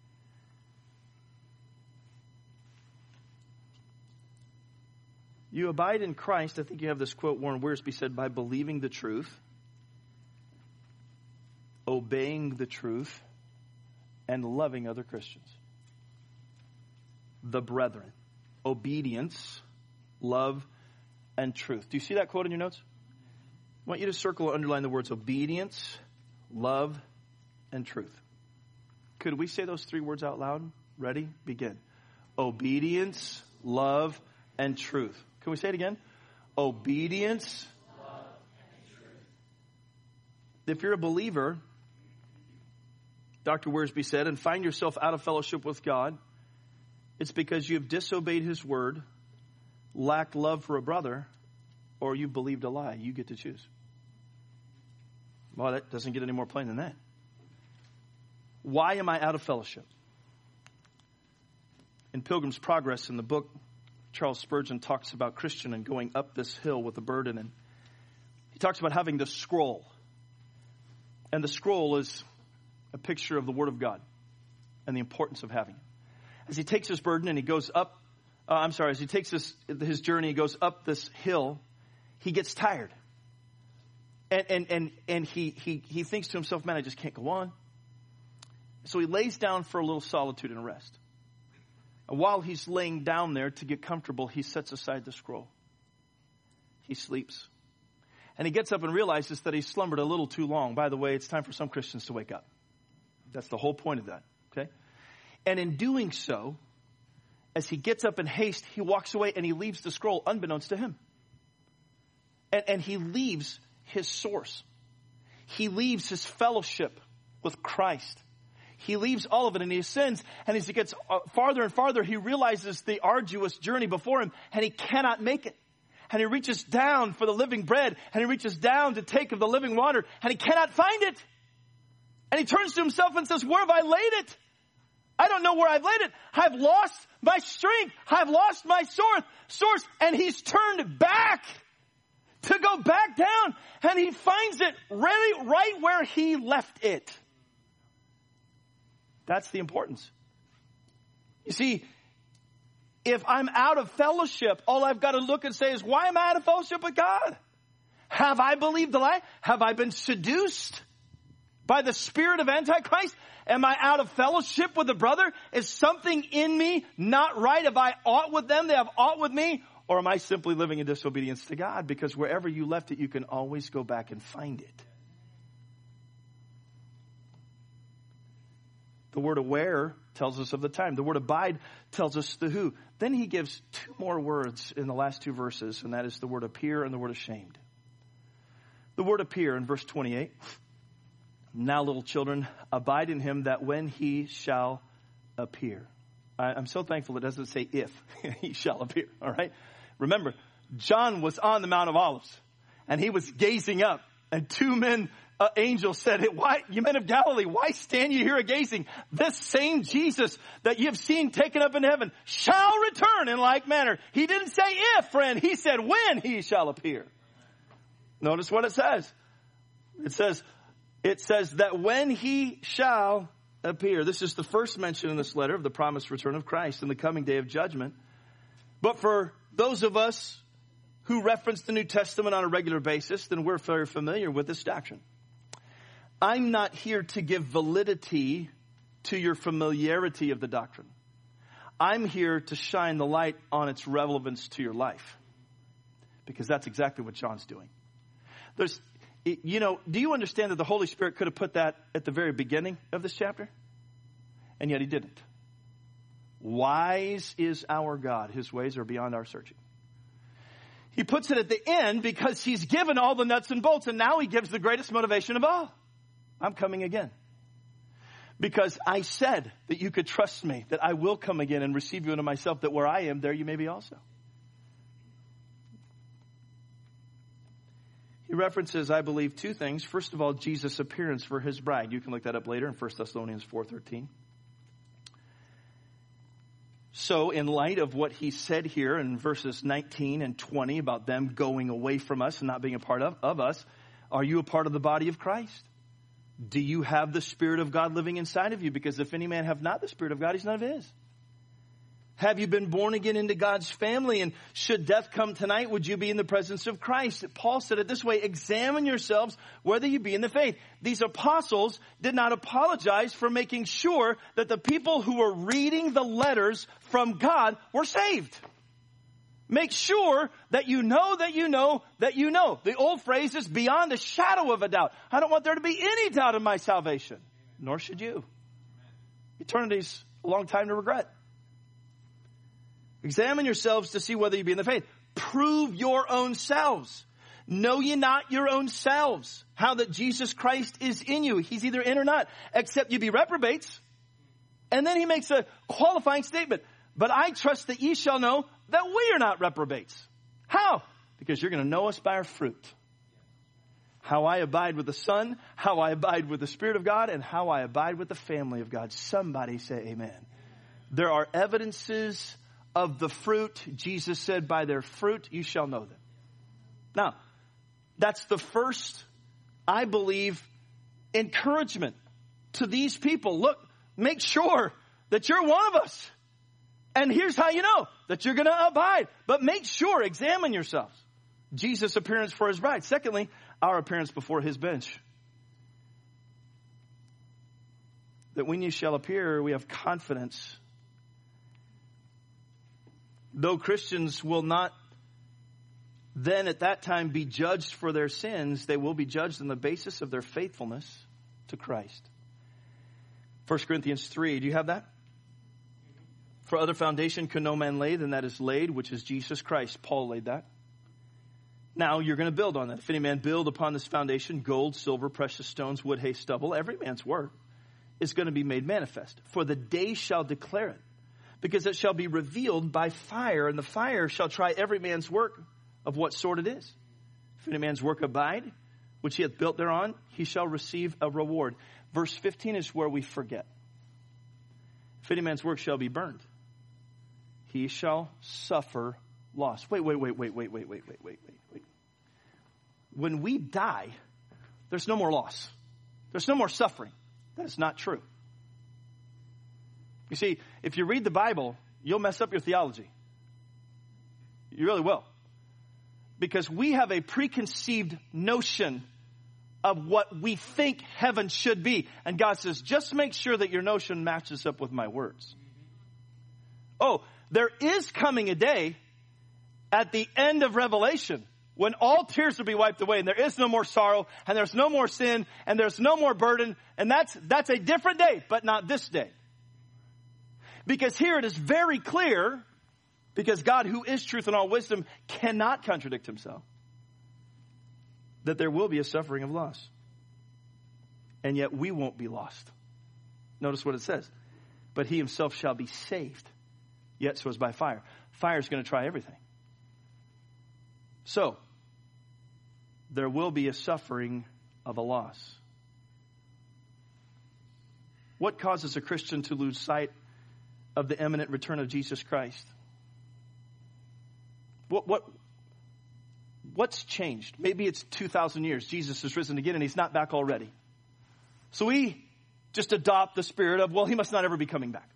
You abide in Christ. I think you have this quote, Warren Wiersbe said, by believing the truth, obeying the truth, and loving other Christians. The brethren. Obedience, love, and truth. Do you see that quote in your notes? I want you to circle or underline the words obedience, love, and truth. Could we say those three words out loud? Ready? Begin. Obedience, love, and truth. Can we say it again? Obedience, love, and truth. If you're a believer, Doctor Wiersbe said, and find yourself out of fellowship with God, it's because you've disobeyed his word, lacked love for a brother, or you believed a lie. You get to choose. Well, that doesn't get any more plain than that. Why am I out of fellowship? In Pilgrim's Progress, in the book, Charles Spurgeon talks about Christian and going up this hill with a burden. And he talks about having the scroll. And the scroll is a picture of the Word of God and the importance of having it. As he takes his burden and he goes up, uh, I'm sorry, as he takes this, his journey, he goes up this hill, he gets tired. And, and, and, and he, he, he thinks to himself, man, I just can't go on. So he lays down for a little solitude and rest. And while he's laying down there to get comfortable, he sets aside the scroll. He sleeps. And he gets up and realizes that he slumbered a little too long. By the way, it's time for some Christians to wake up. That's the whole point of that. Okay? And in doing so, as he gets up in haste, he walks away and he leaves the scroll unbeknownst to him. And, and he leaves his source. He leaves his fellowship with Christ. He leaves all of it and he ascends. And as he gets farther and farther, he realizes the arduous journey before him and he cannot make it. And he reaches down for the living bread and he reaches down to take of the living water and he cannot find it. And he turns to himself and says, where have I laid it? I don't know where I've laid it. I've lost my strength. I've lost my source. And he's turned back to go back down. And he finds it really right where he left it. That's the importance. You see, if I'm out of fellowship, all I've got to look and say is, why am I out of fellowship with God? Have I believed the lie? Have I been seduced by the spirit of Antichrist? Am I out of fellowship with a brother? Is something in me not right? Have I aught with them? They have aught with me? Or am I simply living in disobedience to God? Because wherever you left it, you can always go back and find it. The word aware tells us of the time. The word abide tells us the who. Then he gives two more words in the last two verses, and that is the word appear and the word ashamed. The word appear in verse twenty-eight. Now, little children, abide in him, that when he shall appear. I, I'm so thankful it doesn't say if he shall appear, all right? Remember, John was on the Mount of Olives, and he was gazing up, and two men, uh, angels said, "Why, you men of Galilee, why stand you here a-gazing? This same Jesus that you have seen taken up in heaven shall return in like manner." He didn't say if, friend. He said when he shall appear. Notice what it says. It says, It says that when he shall appear. This is the first mention in this letter of the promised return of Christ in the coming day of judgment. But for those of us who reference the New Testament on a regular basis, then we're very familiar with this doctrine. I'm not here to give validity to your familiarity of the doctrine. I'm here to shine the light on its relevance to your life. Because that's exactly what John's doing. There's You know, do you understand that the Holy Spirit could have put that at the very beginning of this chapter? And yet he didn't. Wise is our God. His ways are beyond our searching. He puts it at the end because he's given all the nuts and bolts. And now he gives the greatest motivation of all. I'm coming again. Because I said that you could trust me, that I will come again and receive you into myself, that where I am, there you may be also. He references, I believe, two things. First of all, Jesus' appearance for his bride. You can look that up later in First Thessalonians four thirteen. So, in light of what he said here in verses nineteen and twenty about them going away from us and not being a part of, of us, are you a part of the body of Christ? Do you have the Spirit of God living inside of you? Because if any man have not the Spirit of God, he's none of his. Have you been born again into God's family? And should death come tonight, would you be in the presence of Christ? Paul said it this way, examine yourselves whether you be in the faith. These apostles did not apologize for making sure that the people who were reading the letters from God were saved. Make sure that you know that you know that you know. The old phrase is beyond a shadow of a doubt. I don't want there to be any doubt in my salvation. Nor should you. Eternity's a long time to regret. Examine yourselves to see whether you be in the faith. Prove your own selves. Know ye not your own selves how that Jesus Christ is in you. He's either in or not, except you be reprobates. And then he makes a qualifying statement. But I trust that ye shall know that we are not reprobates. How? Because you're going to know us by our fruit. How I abide with the Son, how I abide with the Spirit of God, and how I abide with the family of God. Somebody say amen. There are evidences of the fruit. Jesus said, by their fruit you shall know them. Now, that's the first, I believe, encouragement to these people. Look, make sure that you're one of us. And here's how you know that you're going to abide. But make sure, examine yourselves. Jesus' appearance for his bride. Secondly, our appearance before his bench. That when you shall appear, we have confidence. Though Christians will not then at that time be judged for their sins, they will be judged on the basis of their faithfulness to Christ. First Corinthians three, do you have that? For other foundation can no man lay than that is laid, which is Jesus Christ. Paul laid that. Now you're going to build on that. If any man build upon this foundation, gold, silver, precious stones, wood, hay, stubble, every man's work is going to be made manifest. For the day shall declare it, because it shall be revealed by fire, and the fire shall try every man's work of what sort it is. If any man's work abide, which he hath built thereon, he shall receive a reward. Verse fifteen is where we forget. If any man's work shall be burned, he shall suffer loss. Wait, wait, wait, wait, wait, wait, wait, wait, wait, wait, wait. When we die, there's no more loss. There's no more suffering. That is not true. You see, if you read the Bible, you'll mess up your theology. You really will. Because we have a preconceived notion of what we think heaven should be. And God says, just make sure that your notion matches up with my words. Oh, there is coming a day at the end of Revelation when all tears will be wiped away and there is no more sorrow and there's no more sin and there's no more burden. And that's, that's a different day, but not this day. Because here it is very clear, because God, who is truth and all wisdom, cannot contradict himself, that there will be a suffering of loss. And yet we won't be lost. Notice what it says. But he himself shall be saved, yet so as by fire. Fire is going to try everything. So, there will be a suffering of a loss. What causes a Christian to lose sight of the imminent return of Jesus Christ? What, what, what's changed? Maybe it's two thousand years. Jesus has risen again and he's not back already. So we just adopt the spirit of, well, he must not ever be coming back.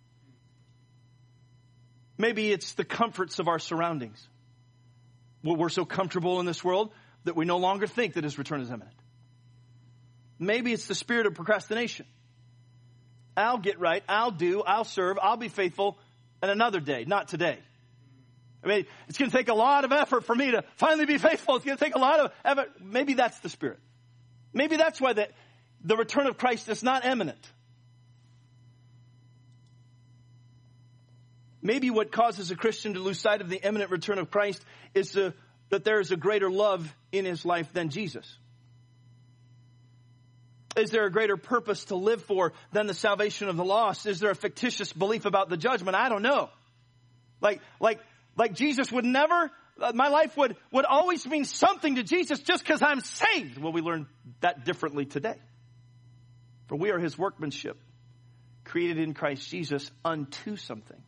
Maybe it's the comforts of our surroundings. Well, we're so comfortable in this world that we no longer think that his return is imminent. Maybe it's the spirit of procrastination. I'll get right, I'll do, I'll serve, I'll be faithful, and another day, not today. I mean, it's going to take a lot of effort for me to finally be faithful. It's going to take a lot of effort. Maybe that's the spirit. Maybe that's why the, the return of Christ is not imminent. Maybe what causes a Christian to lose sight of the imminent return of Christ is the, that there is a greater love in his life than Jesus. Is there a greater purpose to live for than the salvation of the lost? Is there a fictitious belief about the judgment? I don't know. Like, like, like Jesus would never, uh, my life would, would always mean something to Jesus just because I'm saved. Well, we learn that differently today. For we are his workmanship, created in Christ Jesus unto something.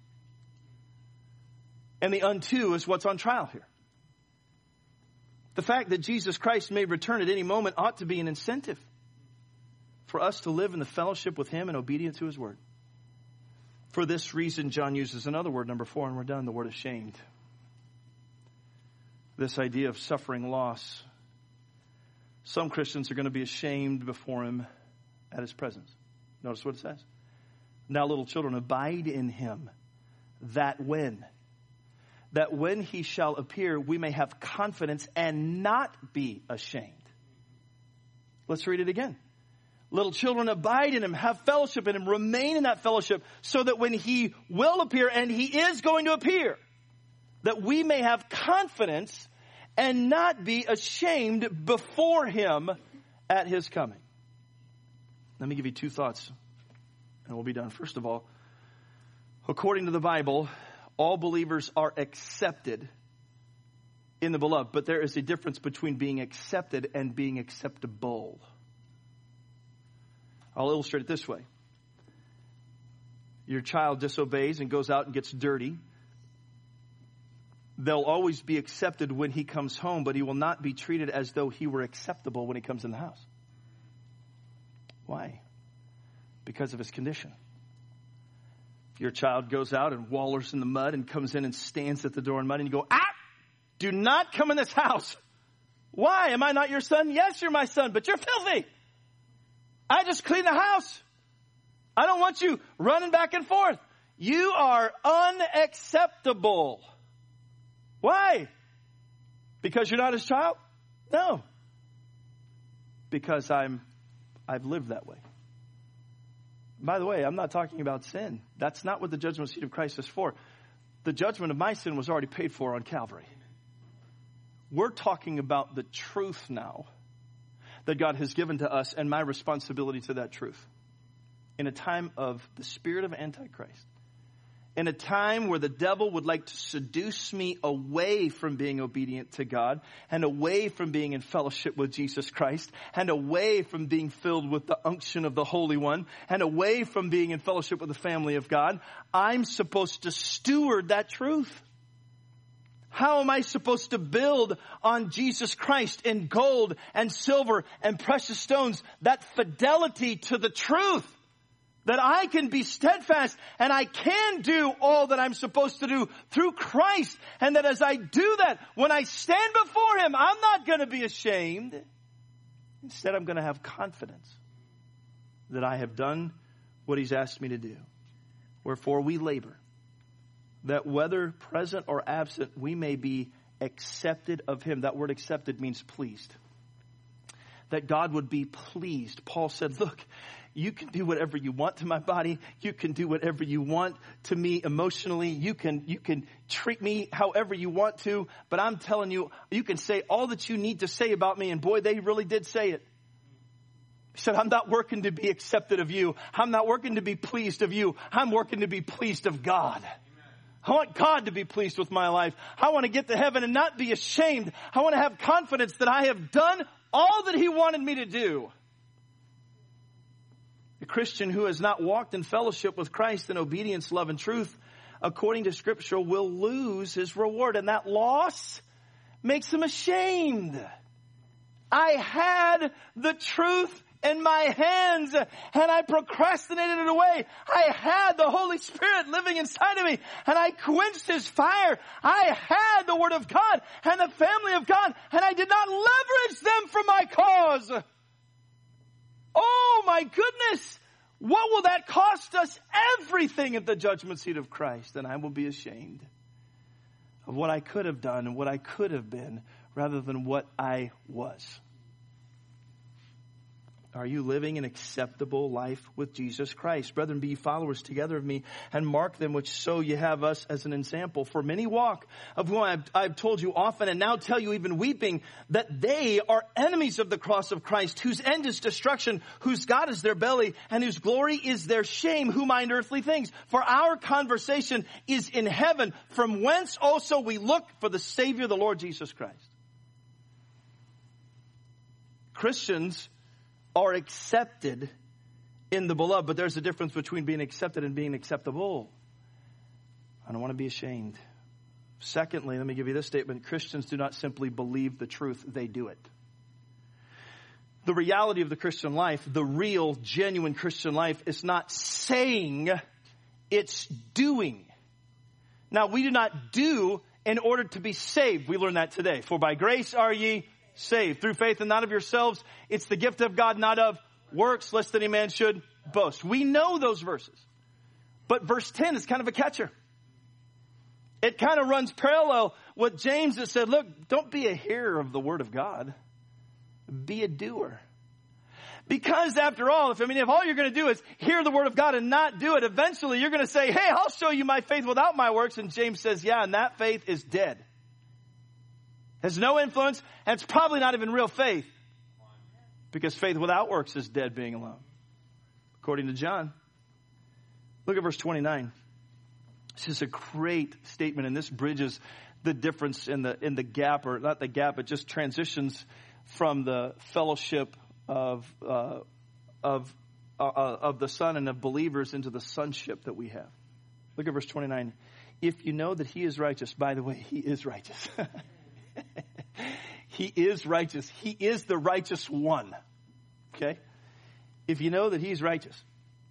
And the unto is what's on trial here. The fact that Jesus Christ may return at any moment ought to be an incentive for us to live in the fellowship with him and obedient to his word. For this reason, John uses another word, number four, and we're done, the word ashamed. This idea of suffering loss. Some Christians are going to be ashamed before him at his presence. Notice what it says. Now, little children, abide in him, that when... that when he shall appear, we may have confidence and not be ashamed. Let's read it again. Little children, abide in him, have fellowship in him, remain in that fellowship, so that when he will appear, and he is going to appear, that we may have confidence and not be ashamed before him at his coming. Let me give you two thoughts, and we'll be done. First of all, according to the Bible, all believers are accepted in the beloved, but there is a difference between being accepted and being acceptable. I'll illustrate it this way. Your child disobeys and goes out and gets dirty. They'll always be accepted when he comes home, but he will not be treated as though he were acceptable when he comes in the house. Why? Because of his condition. Your child goes out and wallers in the mud and comes in and stands at the door in mud, and you go, ah, do not come in this house. Why? Am I not your son? Yes, you're my son, but you're filthy. I just cleaned the house. I don't want you running back and forth. You are unacceptable. Why? Because you're not his child? No. Because I'm, I've lived that way. By the way, I'm not talking about sin. That's not what the judgment seat of Christ is for. The judgment of my sin was already paid for on Calvary. We're talking about the truth now that God has given to us and my responsibility to that truth. In a time of the spirit of Antichrist, in a time where the devil would like to seduce me away from being obedient to God and away from being in fellowship with Jesus Christ and away from being filled with the unction of the Holy One and away from being in fellowship with the family of God, I'm supposed to steward that truth. How am I supposed to build on Jesus Christ in gold and silver and precious stones, that fidelity to the truth? That I can be steadfast and I can do all that I'm supposed to do through Christ. And that as I do that, when I stand before Him, I'm not going to be ashamed. Instead, I'm going to have confidence that I have done what He's asked me to do. Wherefore we labor, that whether present or absent, we may be accepted of Him. That word accepted means pleased. That God would be pleased. Paul said, look, you can do whatever you want to my body. You can do whatever you want to me emotionally. You can, you can treat me however you want to. But I'm telling you, you can say all that you need to say about me. And boy, they really did say it. He said, I'm not working to be accepted of you. I'm not working to be pleased of you. I'm working to be pleased of God. I want God to be pleased with my life. I want to get to heaven and not be ashamed. I want to have confidence that I have done all that He wanted me to do. The Christian who has not walked in fellowship with Christ in obedience, love, and truth, according to Scripture, will lose his reward. And that loss makes him ashamed. I had the truth in my hands and I procrastinated it away. I had the Holy Spirit living inside of me and I quenched His fire. I had the Word of God and the family of God and I did not leverage them for my cause. Oh my goodness! What will that cost us? Everything at the judgment seat of Christ. And I will be ashamed of what I could have done and what I could have been rather than what I was. Are you living an acceptable life with Jesus Christ? Brethren, be followers together of me and mark them which so ye have us as an example. For many walk, of whom I've, I've told you often and now tell you even weeping, that they are enemies of the cross of Christ, whose end is destruction, whose God is their belly, and whose glory is their shame, who mind earthly things. For our conversation is in heaven, from whence also we look for the Savior, the Lord Jesus Christ. Christians are accepted in the beloved, but there's a difference between being accepted and being acceptable. I don't want to be ashamed. Secondly, let me give you this statement. Christians do not simply believe the truth, they do it. The reality of the Christian life, the real, genuine Christian life, is not saying, it's doing. Now, we do not do in order to be saved. We learned that today. For by grace are ye saved through faith and not of yourselves. It's the gift of God, not of works, lest any man should boast. We know those verses. But verse ten is kind of a catcher. It kind of runs parallel with James that said, look, don't be a hearer of the word of God. Be a doer. Because after all, if I mean, if all you're going to do is hear the word of God and not do it, eventually you're going to say, hey, I'll show you my faith without my works. And James says, yeah, and that faith is dead. Has no influence, and it's probably not even real faith. Because faith without works is dead being alone. According to John. Look at verse twenty-nine. This is a great statement, and this bridges the difference in the in the gap, or not the gap, it just transitions from the fellowship of uh, of uh, of the Son and of believers into the sonship that we have. Look at verse twenty-nine. If you know that He is righteous, by the way, He is righteous. He is righteous. He is the righteous one. Okay? If you know that He's righteous,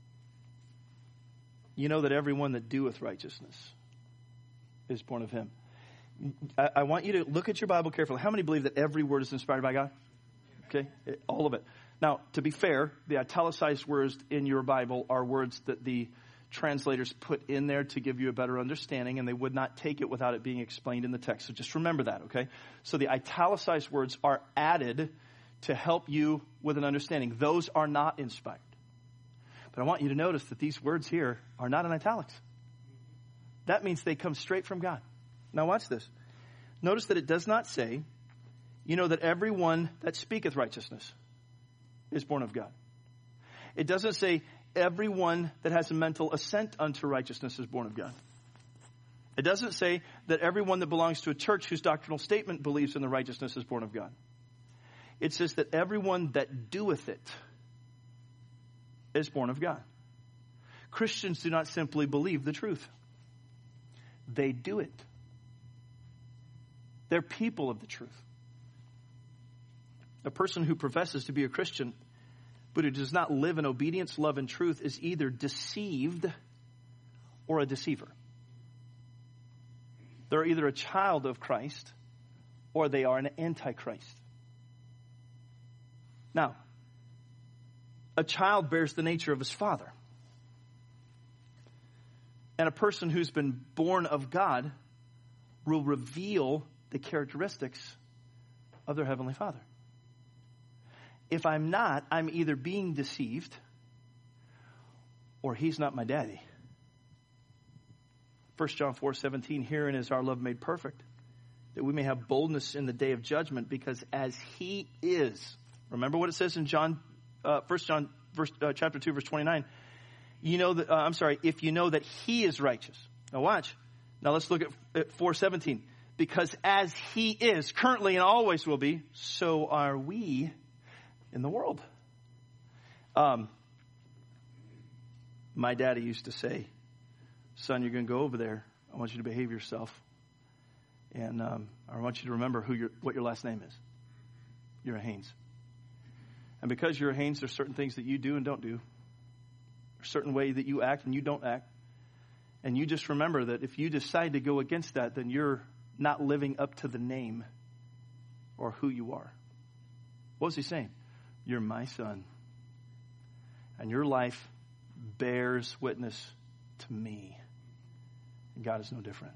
you know that everyone that doeth righteousness is born of Him. I, I want you to look at your Bible carefully. How many believe that every word is inspired by God? Okay? All of it. Now, to be fair, the italicized words in your Bible are words that the translators put in there to give you a better understanding, and they would not take it without it being explained in the text. So just remember that, okay? So the italicized words are added to help you with an understanding. Those are not inspired. But I want you to notice that these words here are not in italics. That means they come straight from God. Now watch this. Notice that it does not say, you know that everyone that speaketh righteousness is born of God. It doesn't say everyone that has a mental assent unto righteousness is born of God. It doesn't say that everyone that belongs to a church whose doctrinal statement believes in the righteousness is born of God. It says that everyone that doeth it is born of God. Christians do not simply believe the truth. They do it. They're people of the truth. A person who professes to be a Christian, but who does not live in obedience, love, and truth is either deceived or a deceiver. They're either a child of Christ or they are an antichrist. Now, a child bears the nature of his father. And a person who's been born of God will reveal the characteristics of their Heavenly Father. If I'm not, I'm either being deceived or he's not my daddy. First John four seventeen, herein is our love made perfect, that we may have boldness in the day of judgment, because as he is, remember what it says in John, uh, First John verse, uh, chapter two, verse twenty-nine. You know that, uh, I'm sorry, if you know that he is righteous. Now watch. Now let's look at, at four seventeen. Because as he is, currently and always will be, so are we in the world. Um, my daddy used to say, son, you're going to go over there. I want you to behave yourself. And um, I want you to remember who your, what your last name is. You're a Haynes. And because you're a Haynes, there's certain things that you do and don't do. There's a certain way that you act and you don't act. And you just remember that if you decide to go against that, then you're not living up to the name or who you are. What was he saying? You're my son. And your life bears witness to me. And God is no different.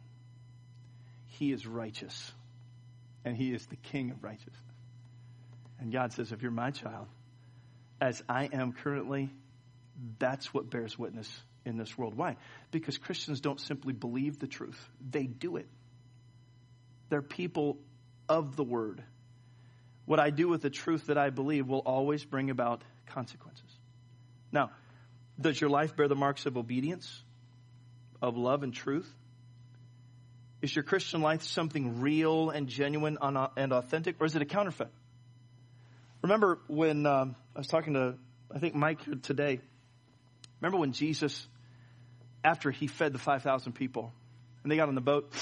He is righteous. And he is the King of righteousness. And God says, if you're my child, as I am currently, that's what bears witness in this world. Why? Because Christians don't simply believe the truth. They do it. They're people of the word. What I do with the truth that I believe will always bring about consequences. Now, does your life bear the marks of obedience, of love and truth? Is your Christian life something real and genuine and authentic, or is it a counterfeit? Remember when um, I was talking to, I think, Mike today. Remember when Jesus, after he fed the five thousand people, and they got on the boat,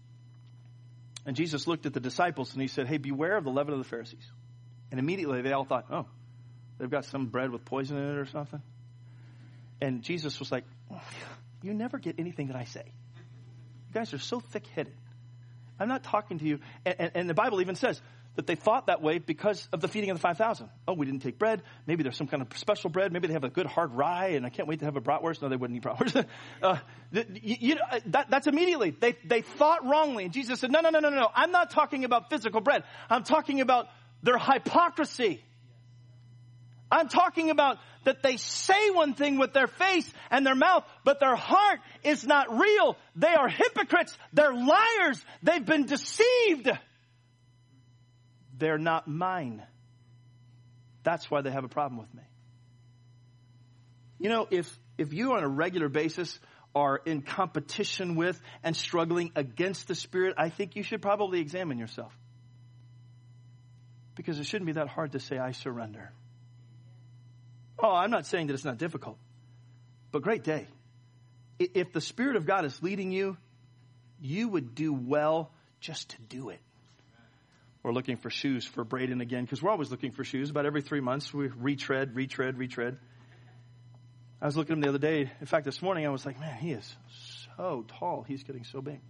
and Jesus looked at the disciples and he said, hey, beware of the leaven of the Pharisees. And immediately they all thought, oh, they've got some bread with poison in it or something. And Jesus was like, you never get anything that I say. You guys are so thick-headed. I'm not talking to you. And, and, and the Bible even says that they thought that way because of the feeding of the five thousand. Oh, we didn't take bread. Maybe there's some kind of special bread. Maybe they have a good hard rye, and I can't wait to have a bratwurst. No, they wouldn't eat bratwurst. uh, you, you know, that, that's immediately. They, they thought wrongly. And Jesus said, no, no, no, no, no. I'm not talking about physical bread. I'm talking about their hypocrisy. I'm talking about that they say one thing with their face and their mouth, but their heart is not real. They are hypocrites. They're liars. They've been deceived. They're not mine. That's why they have a problem with me. You know, if, if you on a regular basis are in competition with and struggling against the Spirit, I think you should probably examine yourself. Because it shouldn't be that hard to say, I surrender. Oh, I'm not saying that it's not difficult, but great day. If the Spirit of God is leading you, you would do well just to do it. We're looking for shoes for Braden again, because we're always looking for shoes. About every three months, we retread, retread, retread. I was looking at him the other day. In fact, this morning, I was like, man, he is so tall. He's getting so big.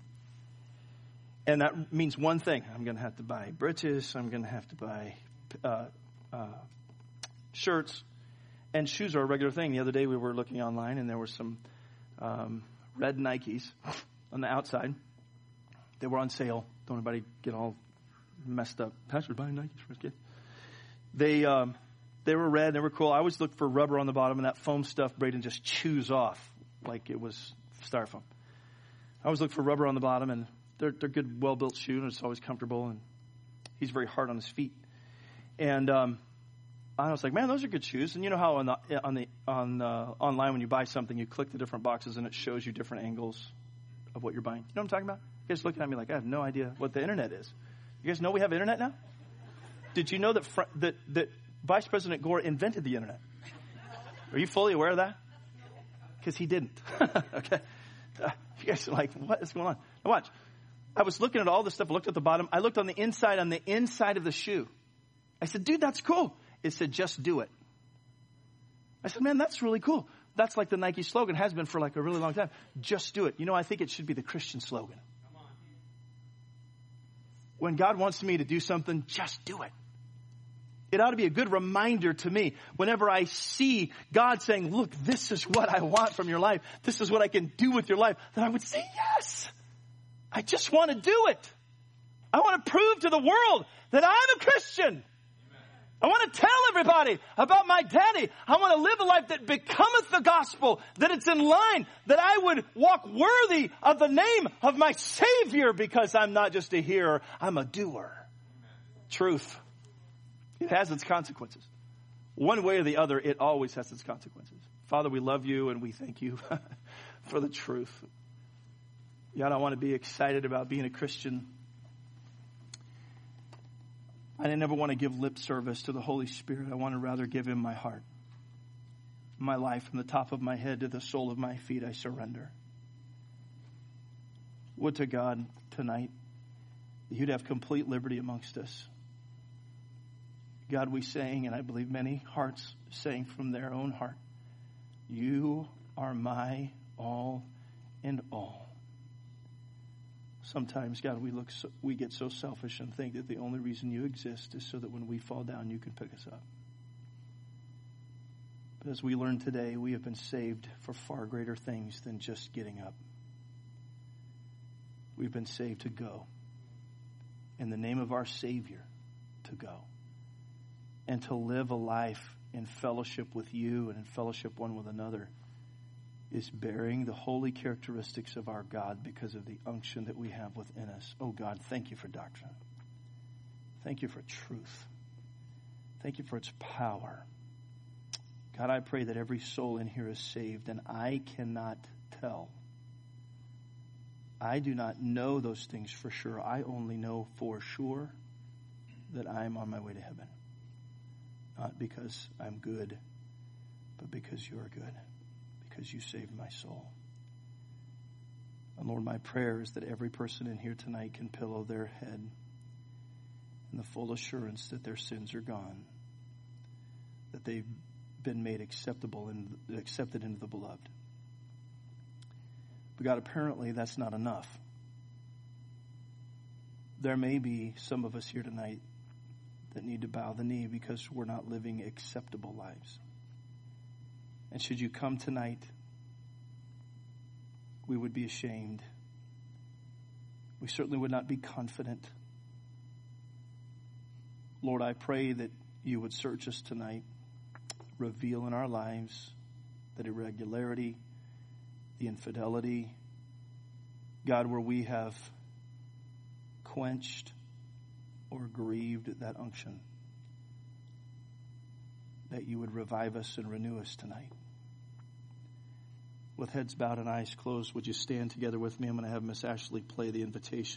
And that means one thing. I'm going to have to buy breeches. I'm going to have to buy uh, uh, shirts. And shoes are a regular thing. The other day, we were looking online, and there were some um, red Nikes on the outside. They were on sale. Don't anybody get all messed up. Pastor, buying Nikes for his kid. They, um, they were red. They were cool. I always look for rubber on the bottom, and that foam stuff Braden just chews off like it was styrofoam. I always look for rubber on the bottom, and they're they're good, well-built shoes, and it's always comfortable. And He's very hard on his feet. And um, I was like, man, those are good shoes. And you know how on the on the on uh, online when you buy something, you click the different boxes and it shows you different angles of what you're buying. You know what I'm talking about? You guys looking at me like I have no idea what the internet is. You guys know we have internet now? Did you know that fr- that that Vice President Gore invented the internet? Are you fully aware of that? Because he didn't. Okay. Uh, you guys are like, what is going on? Now watch. I was looking at all this stuff. I looked at the bottom. I looked on the inside, on the inside of the shoe. I said, dude, that's cool. It said, just do it. I said, man, that's really cool. That's like the Nike slogan, has been for like a really long time. Just do it. You know, I think it should be the Christian slogan. When God wants me to do something, just do it. It ought to be a good reminder to me whenever I see God saying, look, this is what I want from your life. This is what I can do with your life. That I would say, yes. I just want to do it. I want to prove to the world that I'm a Christian. I want to tell everybody about my daddy. I want to live a life that becometh the gospel, that it's in line, that I would walk worthy of the name of my Savior because I'm not just a hearer, I'm a doer. Truth. It has its consequences. One way or the other, it always has its consequences. Father, we love you and we thank you for the truth. God, I want to be excited about being a Christian. I never want to give lip service to the Holy Spirit. I want to rather give him my heart, my life, from the top of my head to the sole of my feet. I surrender. Would to God tonight that you'd have complete liberty amongst us. God, we sang, and I believe many hearts sang from their own heart, you are my all and all. Sometimes, God, we look, so, we get so selfish and think that the only reason you exist is so that when we fall down, you can pick us up. But as we learn today, we have been saved for far greater things than just getting up. We've been saved to go. In the name of our Savior, to go. And to live a life in fellowship with you and in fellowship one with another is bearing the holy characteristics of our God because of the unction that we have within us. Oh God, thank you for doctrine. Thank you for truth. Thank you for its power. God, I pray that every soul in here is saved, and I cannot tell. I do not know those things for sure. I only know for sure that I am on my way to heaven. Not because I'm good, but because you are good. Because you saved my soul. And Lord, my prayer is that every person in here tonight can pillow their head in the full assurance that their sins are gone, that they've been made acceptable and accepted into the beloved. But God, apparently that's not enough. There may be some of us here tonight that need to bow the knee because we're not living acceptable lives. And should you come tonight, we would be ashamed. We certainly would not be confident. Lord, I pray that you would search us tonight, reveal in our lives that irregularity, the infidelity, God, where we have quenched or grieved that unction, that you would revive us and renew us tonight. With heads bowed and eyes closed, would you stand together with me? I'm going to have Miss Ashley play the invitation.